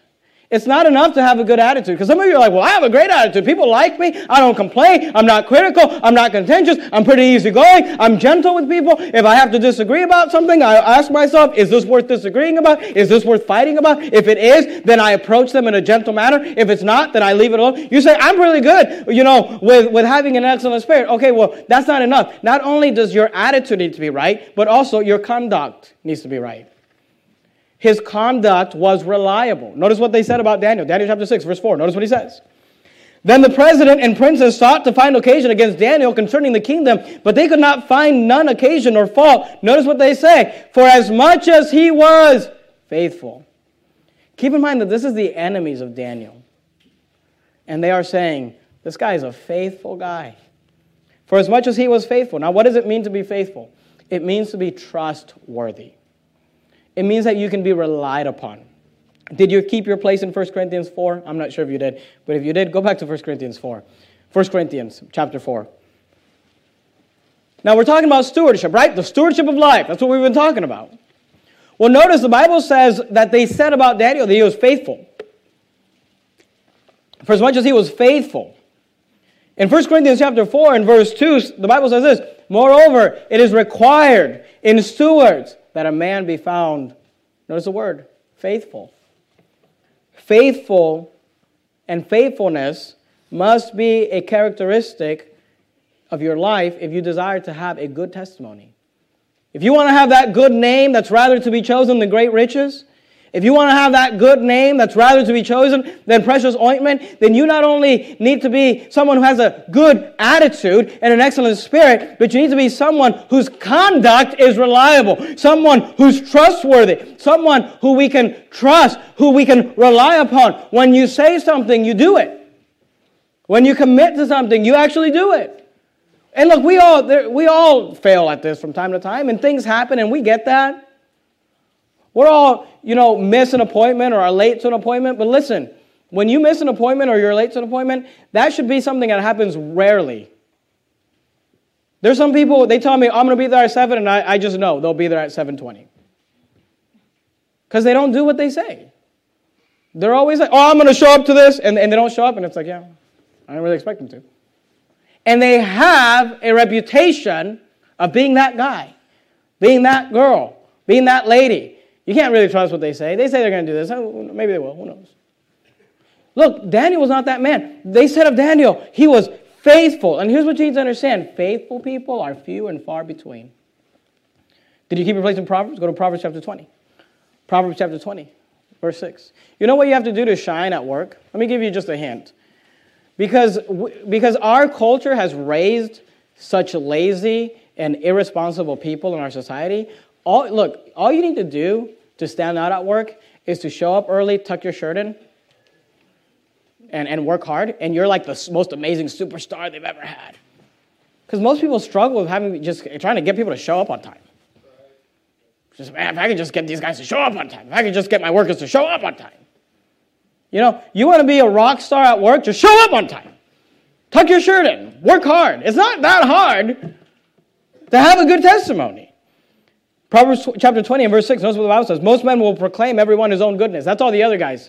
It's not enough to have a good attitude. Because some of you are like, well, I have a great attitude. People like me. I don't complain. I'm not critical. I'm not contentious. I'm pretty easygoing. I'm gentle with people. If I have to disagree about something, I ask myself, is this worth disagreeing about? Is this worth fighting about? If it is, then I approach them in a gentle manner. If it's not, then I leave it alone. You say, I'm really good, with having an excellent spirit. Okay, well, that's not enough. Not only does your attitude need to be right, but also your conduct needs to be right. His conduct was reliable. Notice what they said about Daniel. Daniel chapter 6, verse 4. Notice what he says. Then the president and princes sought to find occasion against Daniel concerning the kingdom, but they could not find none occasion or fault. Notice what they say. For as much as he was faithful. Keep in mind that this is the enemies of Daniel. And they are saying, this guy is a faithful guy. For as much as he was faithful. Now, what does it mean to be faithful? It means to be trustworthy. It means that you can be relied upon. Did you keep your place in 1 Corinthians 4? I'm not sure if you did. But if you did, go back to 1 Corinthians 4. 1 Corinthians chapter 4. Now we're talking about stewardship, right? The stewardship of life. That's what we've been talking about. Well, notice the Bible says that they said about Daniel that he was faithful. For as much as he was faithful. In 1 Corinthians chapter 4 and verse 2, the Bible says this. Moreover, it is required in stewards that a man be found, notice the word, faithful. Faithful and faithfulness must be a characteristic of your life if you desire to have a good testimony. If you want to have that good name that's rather to be chosen than great riches, if you want to have that good name that's rather to be chosen than precious ointment, then you not only need to be someone who has a good attitude and an excellent spirit, but you need to be someone whose conduct is reliable, someone who's trustworthy, someone who we can trust, who we can rely upon. When you say something, you do it. When you commit to something, you actually do it. And look, we all fail at this from time to time, and things happen, and we get that. We're all, miss an appointment or are late to an appointment. But listen, when you miss an appointment or you're late to an appointment, that should be something that happens rarely. There's some people, they tell me, I'm going to be there at 7, and I just know they'll be there at 7:20. Because they don't do what they say. They're always like, I'm going to show up to this, and they don't show up, and it's like, yeah, I didn't really expect them to. And they have a reputation of being that guy, being that girl, being that lady. You can't really trust what they say. They say they're going to do this. Maybe they will. Who knows? Look, Daniel was not that man. They said of Daniel, he was faithful. And here's what you need to understand. Faithful people are few and far between. Did you keep your place in Proverbs? Go to Proverbs chapter 20. Proverbs chapter 20, verse 6. You know what you have to do to shine at work? Let me give you just a hint. Because our culture has raised such lazy and irresponsible people in our society. All you need to do to stand out at work is to show up early, tuck your shirt in, and work hard, and you're like the most amazing superstar they've ever had. Because most people struggle with trying to get people to show up on time. If I can just get these guys to show up on time, if I can just get my workers to show up on time. You want to be a rock star at work, just show up on time. Tuck your shirt in, work hard. It's not that hard to have a good testimony. Proverbs chapter 20 and verse 6, notice what the Bible says. Most men will proclaim everyone his own goodness. That's all the other guys.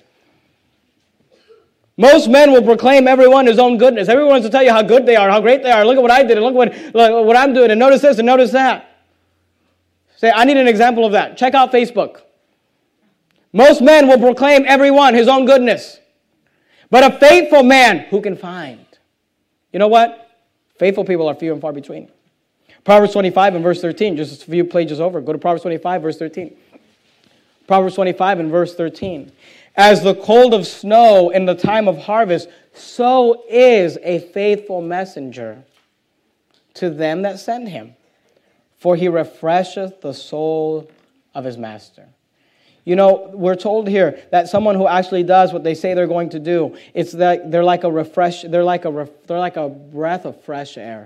Most men will proclaim everyone his own goodness. Everyone wants to tell you how good they are, how great they are. Look at what I did, and look what I'm doing, and notice this and notice that. Say, I need an example of that. Check out Facebook. Most men will proclaim everyone his own goodness. But a faithful man, who can find? You know what? Faithful people are few and far between. Proverbs 25 and verse 13, just a few pages over. Go to Proverbs 25, verse 13. Proverbs 25 and verse 13. As the cold of snow in the time of harvest, so is a faithful messenger to them that send him. For he refresheth the soul of his master. We're told here that someone who actually does what they say they're going to do, it's that they're like a breath of fresh air.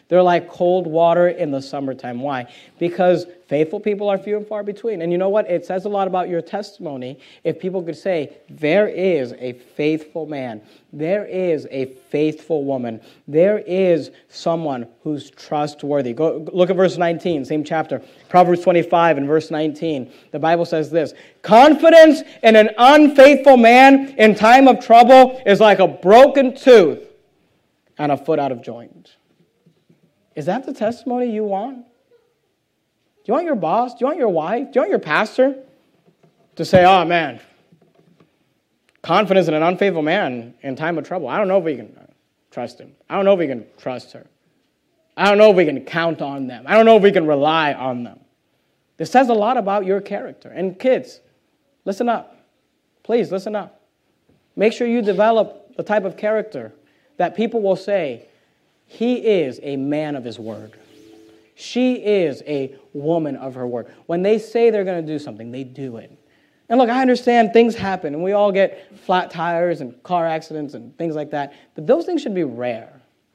They're like cold water in the summertime. Why? Because faithful people are few and far between. And you know what? It says a lot about your testimony if people could say, there is a faithful man. There is a faithful woman. There is someone who's trustworthy. Go look at verse 19, same chapter. Proverbs 25 and verse 19. The Bible says this, confidence in an unfaithful man in time of trouble is like a broken tooth and a foot out of joint. Is that the testimony you want? Do you want your boss? Do you want your wife? Do you want your pastor to say, oh man, confidence in an unfaithful man in time of trouble. I don't know if we can trust him. I don't know if we can trust her. I don't know if we can count on them. I don't know if we can rely on them. This says a lot about your character. And kids, listen up. Please listen up. Make sure you develop the type of character that people will say, he is a man of his word. She is a woman of her word. When they say they're going to do something, they do it. And look, I understand things happen, and we all get flat tires and car accidents and things like that, but those things should be rare.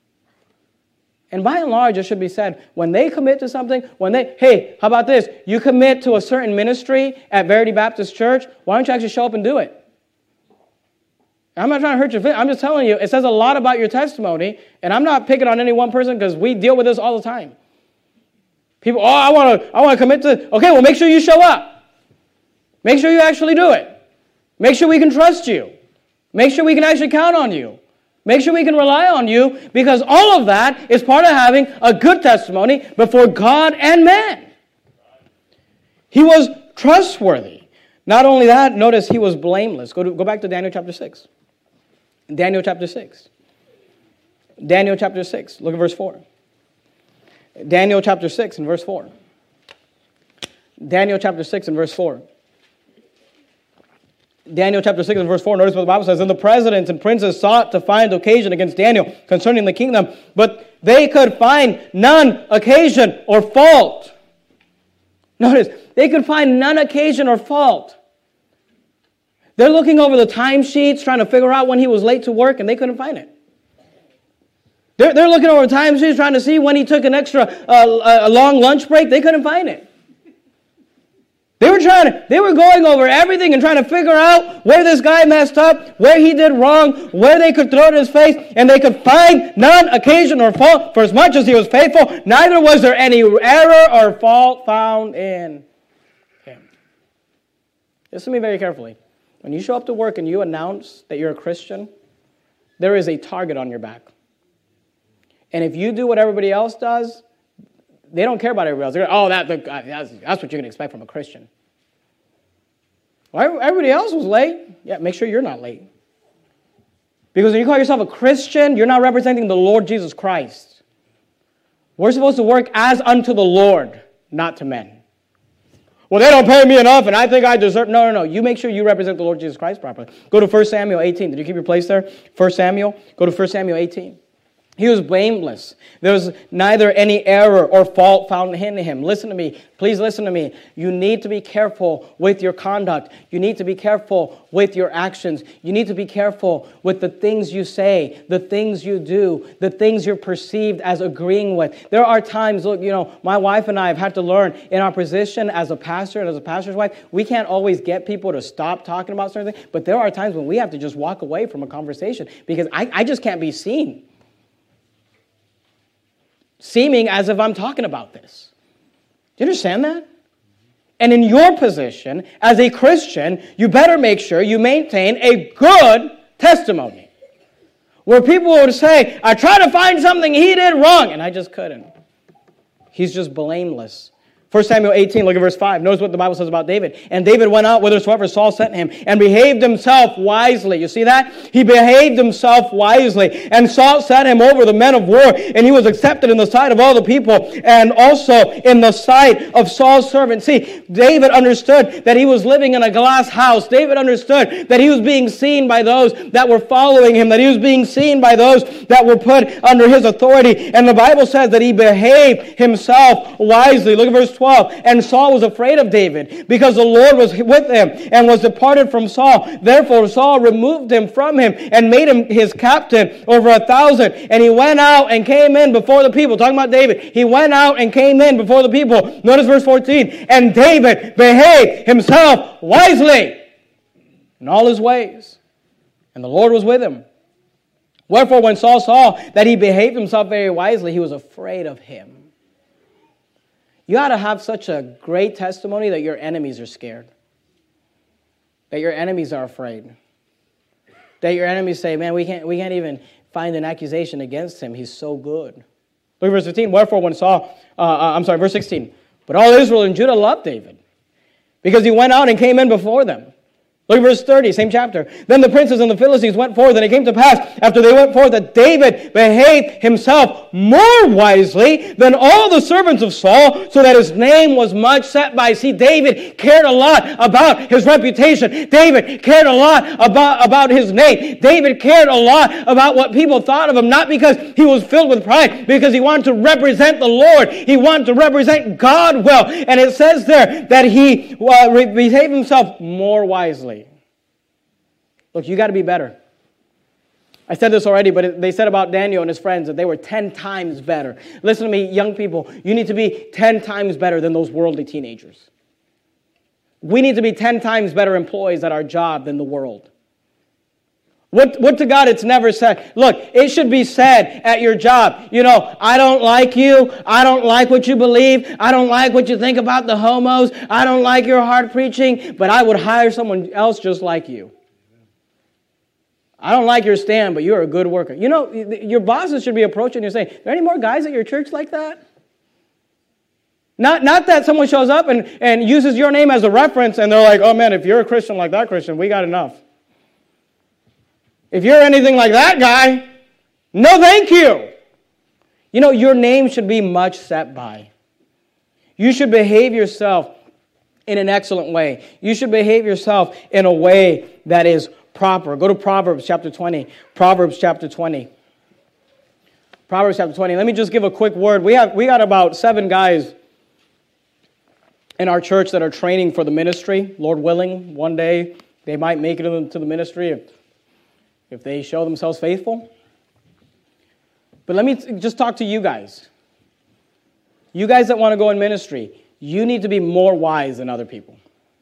And by and large, it should be said, when they commit to something, hey, how about this? You commit to a certain ministry at Verity Baptist Church, why don't you actually show up and do it? I'm not trying to hurt your feelings. I'm just telling you, it says a lot about your testimony, and I'm not picking on any one person because we deal with this all the time. People, I want to commit to, okay, well, make sure you show up. Make sure you actually do it. Make sure we can trust you. Make sure we can actually count on you. Make sure we can rely on you, because all of that is part of having a good testimony before God and man. He was trustworthy. Not only that, notice he was blameless. Go back to Daniel chapter 6. Daniel chapter 6. Daniel chapter 6. Look at verse 4. Daniel chapter 6 and verse 4. Daniel chapter 6 and verse 4. Daniel chapter 6 and verse 4. Notice what the Bible says. And the presidents and princes sought to find occasion against Daniel concerning the kingdom, but they could find none occasion or fault. Notice, they could find none occasion or fault. They're looking over the timesheets, trying to figure out when he was late to work, and they couldn't find it. They're looking over the timesheets, trying to see when he took an extra a long lunch break. They couldn't find it. They were going over everything and trying to figure out where this guy messed up, where he did wrong, where they could throw it in his face, and they could find none occasion or fault, for as much as he was faithful, neither was there any error or fault found in him. Listen to me very carefully. When you show up to work and you announce that you're a Christian, there is a target on your back. And if you do what everybody else does, they don't care about everybody else. They're going, that's what you can expect from a Christian. Well, everybody else was late. Yeah, make sure you're not late. Because when you call yourself a Christian, you're not representing the Lord Jesus Christ. We're supposed to work as unto the Lord, not to men. Well, they don't pay me enough, and I think I deserve... No. You make sure you represent the Lord Jesus Christ properly. Go to 1 Samuel 18. Did you keep your place there? 1 Samuel. Go to 1 Samuel 18. He was blameless. There was neither any error or fault found in him. Listen to me. Please listen to me. You need to be careful with your conduct. You need to be careful with your actions. You need to be careful with the things you say, the things you do, the things you're perceived as agreeing with. There are times, look, my wife and I have had to learn in our position as a pastor and as a pastor's wife, we can't always get people to stop talking about certain things, but there are times when we have to just walk away from a conversation because I just can't be seen. Seeming as if I'm talking about this. Do you understand that? And in your position as a Christian, you better make sure you maintain a good testimony. Where people would say, I tried to find something he did wrong, and I just couldn't. He's just blameless. 1 Samuel 18, look at verse 5. Notice what the Bible says about David. And David went out whithersoever Saul sent him and behaved himself wisely. You see that? He behaved himself wisely. And Saul set him over the men of war. And he was accepted in the sight of all the people and also in the sight of Saul's servants. See, David understood that he was living in a glass house. David understood that he was being seen by those that were following him, that he was being seen by those that were put under his authority. And the Bible says that he behaved himself wisely. Look at verse 12, and Saul was afraid of David because the Lord was with him and was departed from Saul. Therefore Saul removed him from him and made him his captain over 1,000. And he went out and came in before the people. Talking about David. He went out and came in before the people. Notice verse 14. And David behaved himself wisely in all his ways, and the Lord was with him. Wherefore, when Saul saw that he behaved himself very wisely, he was afraid of him. You ought to have such a great testimony that your enemies are scared, that your enemies are afraid, that your enemies say, man, we can't even find an accusation against him. He's so good. Look at verse 15. Wherefore, when verse 16. But all Israel and Judah loved David, because he went out and came in before them. Look at verse 30, same chapter. Then the princes and the Philistines went forth, and it came to pass, after they went forth, that David behaved himself more wisely than all the servants of Saul, so that his name was much set by. See, David cared a lot about his reputation. David cared a lot about his name. David cared a lot about what people thought of him, not because he was filled with pride, because he wanted to represent the Lord. He wanted to represent God well. And it says there that he behaved himself more wisely. Look, you got to be better. I said this already, but they said about Daniel and his friends that they were 10 times better. Listen to me, young people. You need to be 10 times better than those worldly teenagers. We need to be 10 times better employees at our job than the world. What to God it's never said. Look, it should be said at your job, I don't like you. I don't like what you believe. I don't like what you think about the homos. I don't like your hard preaching, but I would hire someone else just like you. I don't like your stand, but you're a good worker. Your bosses should be approaching you and saying, are there any more guys at your church like that? Not that someone shows up and uses your name as a reference and they're like, oh man, if you're a Christian like that Christian, we got enough. If you're anything like that guy, no thank you. Your name should be much set by. You should behave yourself in an excellent way. You should behave yourself in a way that is proper. Go to Proverbs chapter 20. Proverbs chapter 20. Proverbs chapter 20. Let me just give a quick word. We got about 7 guys in our church that are training for the ministry. Lord willing, one day they might make it into the ministry if they show themselves faithful. But let me just talk to you guys. You guys that want to go in ministry, you need to be more wise than other people.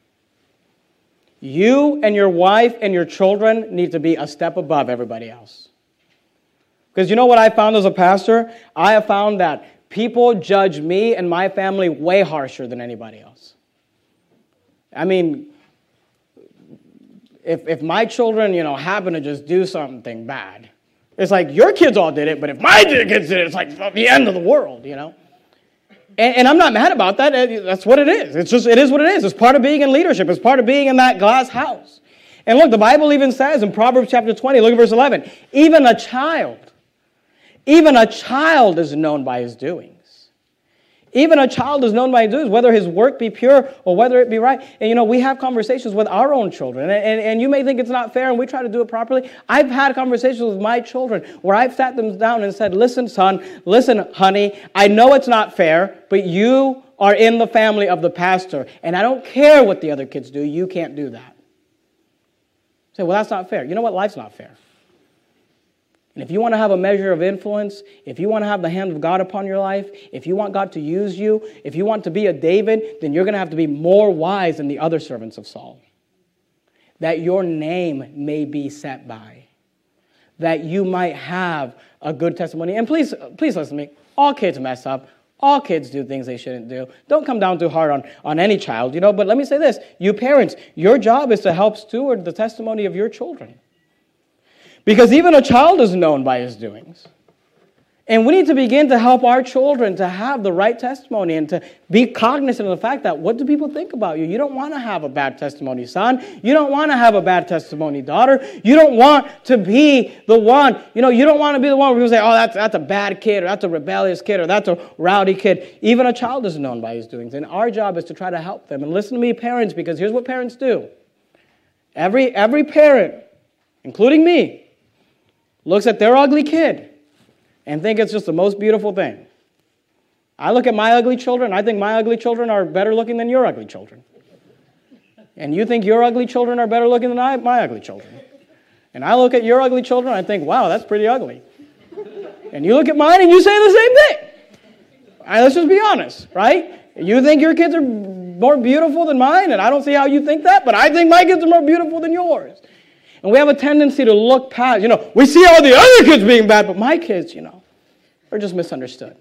You and your wife and your children need to be a step above everybody else. Because you know what I found as a pastor? I have found that people judge me and my family way harsher than anybody else. I mean, if my children, happen to just do something bad, it's like your kids all did it, but if my kids did it, it's like the end of the world, And I'm not mad about that. That's what it is. It is what it is. It's part of being in leadership. It's part of being in that glass house. And look, the Bible even says in Proverbs chapter 20, look at verse 11, even a child is known by his doings. Even a child is known by his doings, whether his work be pure or whether it be right. And we have conversations with our own children. And you may think it's not fair and we try to do it properly. I've had conversations with my children where I've sat them down and said, listen, son, listen, honey, I know it's not fair, but you are in the family of the pastor. And I don't care what the other kids do. You can't do that. Say, well, that's not fair. You know what? Life's not fair. And if you want to have a measure of influence, if you want to have the hand of God upon your life, if you want God to use you, if you want to be a David, then you're going to have to be more wise than the other servants of Saul. That your name may be set by. That you might have a good testimony. And please listen to me. All kids mess up. All kids do things they shouldn't do. Don't come down too hard on any child, But let me say this. You parents, your job is to help steward the testimony of your children. Because even a child is known by his doings. And we need to begin to help our children to have the right testimony and to be cognizant of the fact that what do people think about you? You don't want to have a bad testimony, son. You don't want to have a bad testimony, daughter. You don't want to be the one, you don't want to be the one where people say, oh, that's a bad kid, or that's a rebellious kid, or that's a rowdy kid. Even a child is known by his doings. And our job is to try to help them. And listen to me, parents, because here's what parents do. Every parent, including me, looks at their ugly kid and think it's just the most beautiful thing. I look at my ugly children, I think my ugly children are better looking than your ugly children. And you think your ugly children are better looking than my ugly children. And I look at your ugly children, I think, wow, that's pretty ugly. And you look at mine and you say the same thing. All right, let's just be honest, right? You think your kids are more beautiful than mine, and I don't see how you think that, but I think my kids are more beautiful than yours. And we have a tendency to look past, we see all the other kids being bad, but my kids, are just misunderstood.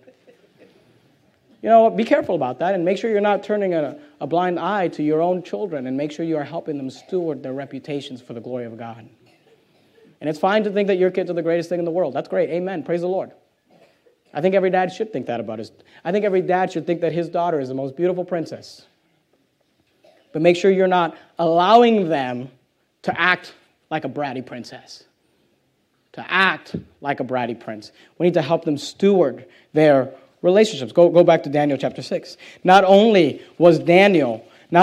Be careful about that and make sure you're not turning a blind eye to your own children, and make sure you are helping them steward their reputations for the glory of God. And it's fine to think that your kids are the greatest thing in the world. That's great. Amen. Praise the Lord. I think every dad should think that about I think every dad should think that his daughter is the most beautiful princess. But make sure you're not allowing them to act like a bratty princess. To act like a bratty prince. We need to help them steward their relationships. Go back to Daniel chapter 6. Not only was Daniel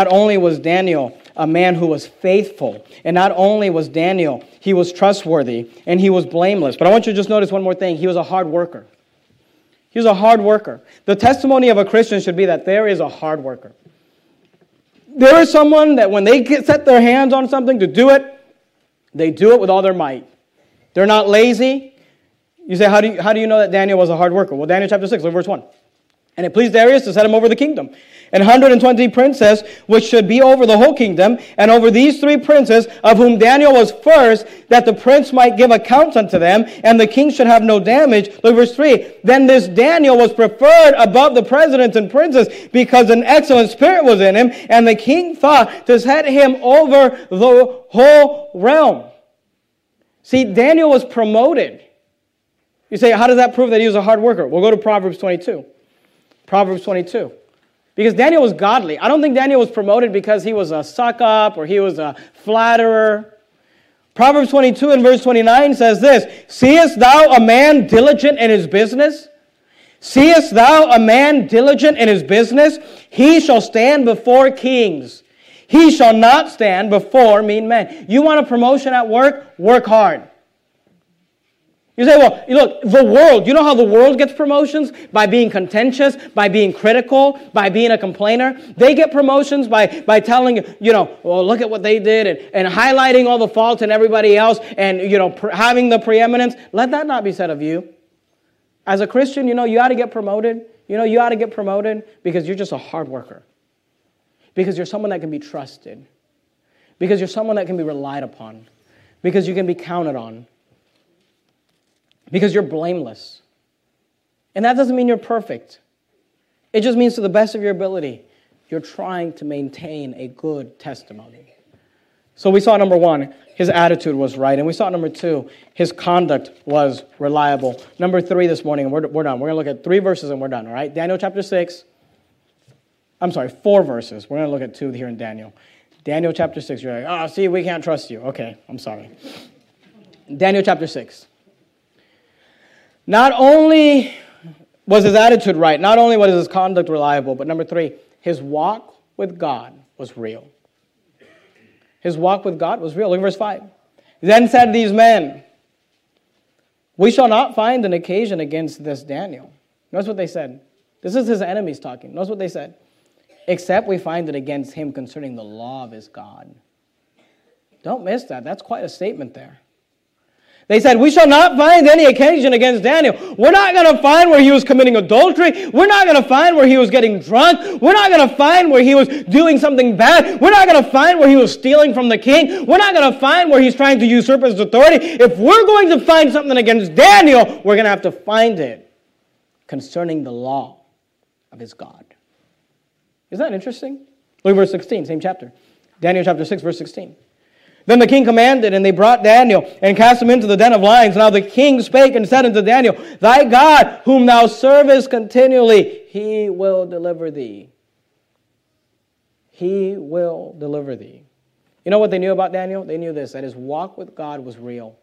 a man who was faithful, and not only was Daniel, he was trustworthy, and he was blameless. But I want you to just notice one more thing. He was a hard worker. He was a hard worker. The testimony of a Christian should be that there is a hard worker. There is someone that when they set their hands on something to do it, they do it with all their might. They're not lazy. You say, how do you know that Daniel was a hard worker? Well, Daniel chapter 6, look at verse 1. And it pleased Darius to set him over the kingdom, and 120 princes, which should be over the whole kingdom, and over these 3 princes, of whom Daniel was first, that the prince might give account unto them, and the king should have no damage. Look at verse 3. Then this Daniel was preferred above the presidents and princes, because an excellent spirit was in him, and the king thought to set him over the whole realm. See, Daniel was promoted. You say, how does that prove that he was a hard worker? We'll go to Proverbs 22. Proverbs 22. Because Daniel was godly. I don't think Daniel was promoted because he was a suck-up or he was a flatterer. Proverbs 22 and verse 29 says this, Seest thou a man diligent in his business? Seest thou a man diligent in his business? He shall stand before kings. He shall not stand before mean men. You want a promotion at work? Work hard. You say, well, look, the world, you know how the world gets promotions? By being contentious, by being critical, by being a complainer. They get promotions by telling, well, look at what they did and highlighting all the faults in everybody else and, having the preeminence. Let that not be said of you. As a Christian, you ought to get promoted. You ought to get promoted because you're just a hard worker. Because you're someone that can be trusted. Because you're someone that can be relied upon. Because you can be counted on. Because you're blameless. And that doesn't mean you're perfect. It just means to the best of your ability, you're trying to maintain a good testimony. So we saw number 1, his attitude was right. And we saw number 2, his conduct was reliable. Number 3 this morning, and we're done. We're going to look at 3 verses and we're done, all right? Daniel chapter 6. 4 verses. We're going to look at 2 here in Daniel. Daniel chapter 6. You're like, see, we can't trust you. Okay, I'm sorry. Daniel chapter 6. Not only was his attitude right, not only was his conduct reliable, but number 3, his walk with God was real. His walk with God was real. Look at verse 5. Then said these men, we shall not find an occasion against this Daniel. Notice what they said. This is his enemies talking. Notice what they said. Except we find it against him concerning the law of his God. Don't miss that. That's quite a statement there. They said, we shall not find any occasion against Daniel. We're not going to find where he was committing adultery. We're not going to find where he was getting drunk. We're not going to find where he was doing something bad. We're not going to find where he was stealing from the king. We're not going to find where he's trying to usurp his authority. If we're going to find something against Daniel, we're going to have to find it concerning the law of his God. Isn't that interesting? Look at verse 16, same chapter. Daniel chapter 6, verse 16. Then the king commanded, and they brought Daniel and cast him into the den of lions. Now the king spake and said unto Daniel, Thy God, whom thou servest continually, he will deliver thee. He will deliver thee. You know what they knew about Daniel? They knew this, that his walk with God was real.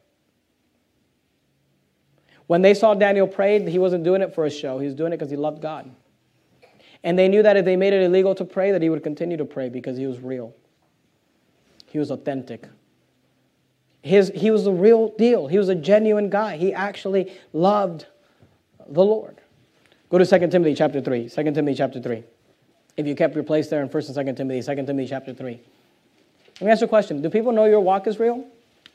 When they saw Daniel pray, he wasn't doing it for a show. He was doing it because he loved God. And they knew that if they made it illegal to pray, that he would continue to pray because he was real. He was authentic. He was the real deal. He was a genuine guy. He actually loved the Lord. Go to 2 Timothy chapter 3. 2 Timothy chapter 3. If you kept your place there in 1 and 2 Timothy, 2 Timothy chapter 3. Let me ask you a question. Do people know your walk is real?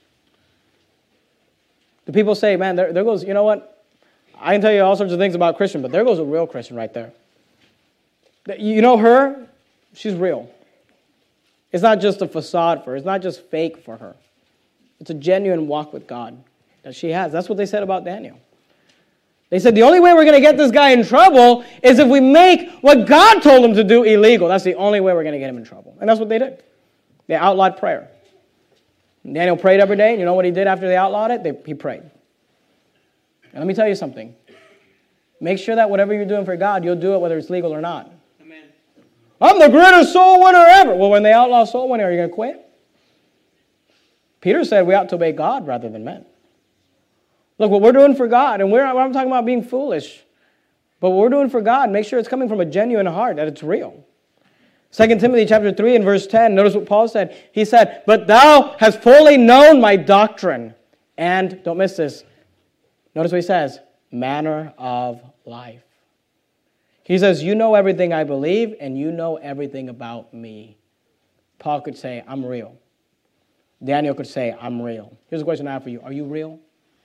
Do people say, man, there goes, you know what? I can tell you all sorts of things about Christian, but there goes a real Christian right there. You know her? She's real. It's not just a facade for her. It's not just fake for her. It's a genuine walk with God that she has. That's what they said about Daniel. They said the only way we're going to get this guy in trouble is if we make what God told him to do illegal. That's the only way we're going to get him in trouble. And that's what they did. They outlawed prayer. Daniel prayed every day. And you know what he did after they outlawed it? He prayed. And let me tell you something. Make sure that whatever you're doing for God, you'll do it whether it's legal or not. Amen. I'm the greatest soul winner ever. Well, when they outlaw soul winning, are you going to quit? Peter said we ought to obey God rather than men. Look, what we're doing for God, and I'm talking about being foolish, but what we're doing for God, make sure it's coming from a genuine heart, that it's real. 2 Timothy chapter 3 and verse 10, notice what Paul said. He said, but thou hast fully known my doctrine, and, don't miss this, notice what he says, manner of life. He says, you know everything I believe, and you know everything about me. Paul could say, I'm real. Daniel could say, I'm real. Here's a question I have for you. Are you real?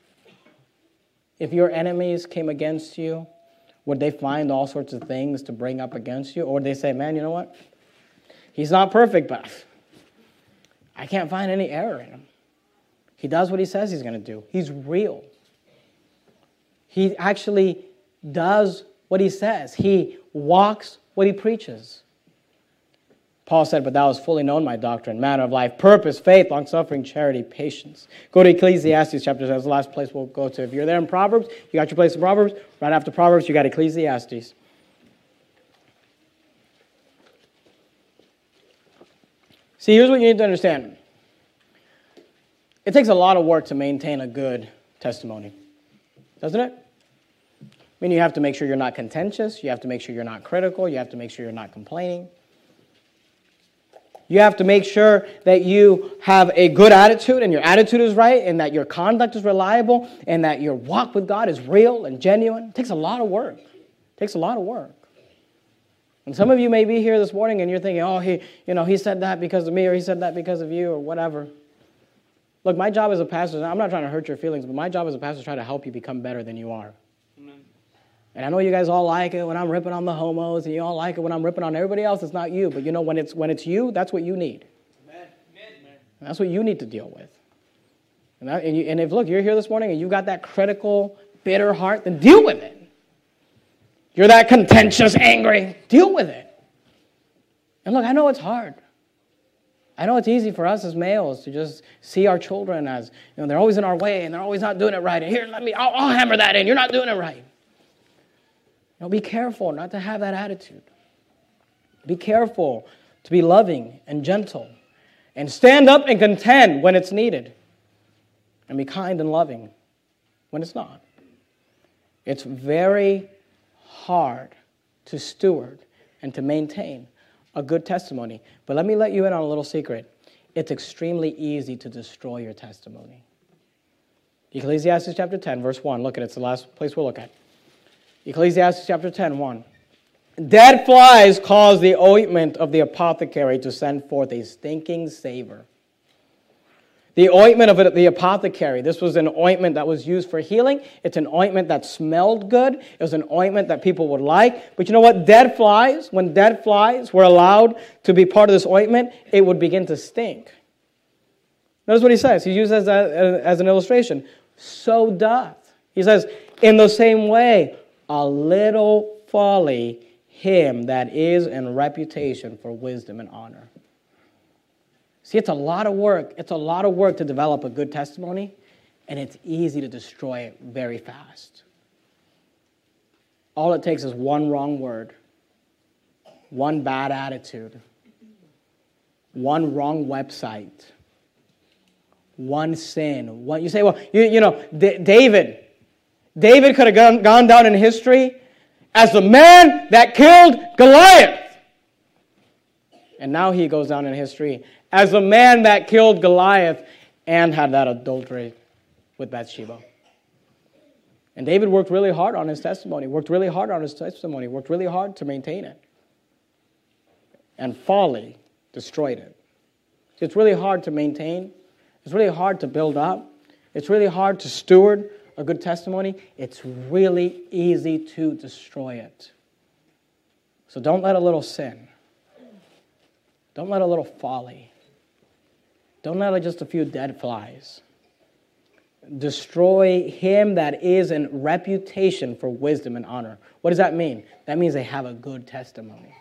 If your enemies came against you, would they find all sorts of things to bring up against you? Or would they say, man, you know what? He's not perfect, but I can't find any error in him. He does what he says he's going to do. He's real. He actually does what he says. He walks what he preaches. Paul said, but thou hast fully known my doctrine, manner of life, purpose, faith, long-suffering, charity, patience. Go to Ecclesiastes chapter 10. That's the last place we'll go to. If you're there in Proverbs, you got your place in Proverbs. Right after Proverbs, you got Ecclesiastes. See, here's what you need to understand. It takes a lot of work to maintain a good testimony, doesn't it? I mean, you have to make sure you're not contentious. You have to make sure you're not critical. You have to make sure you're not complaining. You have to make sure that you have a good attitude and your attitude is right and that your conduct is reliable and that your walk with God is real and genuine. It takes a lot of work. It takes a lot of work. And some of you may be here this morning and you're thinking, oh, he said that because of me or he said that because of you or whatever. Look, my job as a pastor, I'm not trying to hurt your feelings, but my job as a pastor is to try to help you become better than you are. And I know you guys all like it when I'm ripping on the homos, and you all like it when I'm ripping on everybody else. It's not you, but you know when it's you, that's what you need. Amen. And that's what you need to deal with. And if look, you're here this morning and you've got that critical, bitter heart, then deal with it. You're that contentious, angry, deal with it. And look, I know it's hard. I know it's easy for us as males to just see our children as they're always in our way and they're always not doing it right. And here, I'll hammer that in. You're not doing it right. Be careful not to have that attitude. Be careful to be loving and gentle. And stand up and contend when it's needed. And be kind and loving when it's not. It's very hard to steward and to maintain a good testimony. But let me let you in on a little secret. It's extremely easy to destroy your testimony. Ecclesiastes chapter 10, verse 1. Look at it. It's the last place we'll look at. Ecclesiastes chapter 10, 1. Dead flies cause the ointment of the apothecary to send forth a stinking savor. The ointment of the apothecary, this was an ointment that was used for healing. It's an ointment that smelled good. It was an ointment that people would like. But you know what? Dead flies, when dead flies were allowed to be part of this ointment, it would begin to stink. Notice what he says. He uses as an illustration. So doth. He says, in the same way, a little folly, him that is in reputation for wisdom and honor. See, it's a lot of work. It's a lot of work to develop a good testimony, and it's easy to destroy it very fast. All it takes is one wrong word, one bad attitude, one wrong website, one sin. You say, well, David could have gone down in history as the man that killed Goliath. And now he goes down in history as the man that killed Goliath and had that adultery with Bathsheba. And David worked really hard on his testimony, worked really hard to maintain it. And folly destroyed it. It's really hard to maintain. It's really hard to build up. It's really hard to steward a good testimony. It's really easy to destroy it. So don't let a little sin, don't let a little folly, don't let just a few dead flies destroy him that is in reputation for wisdom and honor. What does that mean? That means they have a good testimony.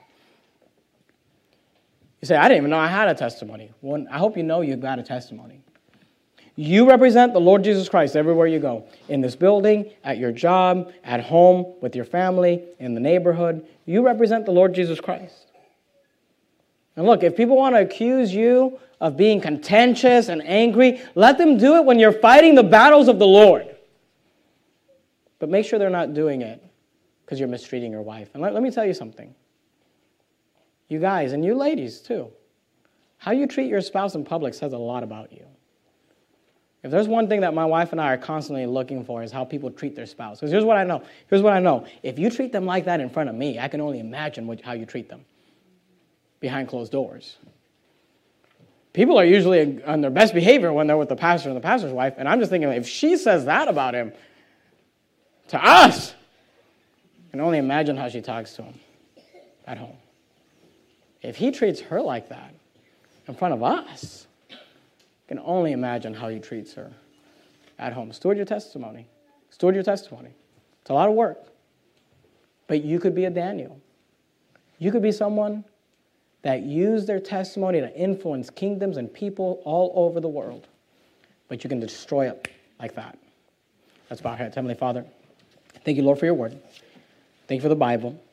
You say, I didn't even know I had a testimony. Well, I hope you know you've got a testimony. You represent the Lord Jesus Christ everywhere you go. In this building, at your job, at home, with your family, in the neighborhood. You represent the Lord Jesus Christ. And look, if people want to accuse you of being contentious and angry, let them do it when you're fighting the battles of the Lord. But make sure they're not doing it because you're mistreating your wife. And let me tell you something. You guys, and you ladies too, how you treat your spouse in public says a lot about you. If there's one thing that my wife and I are constantly looking for is how people treat their spouse. Because here's what I know. If you treat them like that in front of me, I can only imagine how you treat them behind closed doors. People are usually on their best behavior when they're with the pastor and the pastor's wife. And I'm just thinking, if she says that about him to us, I can only imagine how she talks to him at home. If he treats her like that in front of us, I can only imagine how he treats her at home. Steward your testimony. Steward your testimony. It's a lot of work. But you could be a Daniel. You could be someone that used their testimony to influence kingdoms and people all over the world. But you can destroy it like that. Let's bow our heads. Heavenly Father, thank you, Lord, for your word. Thank you for the Bible.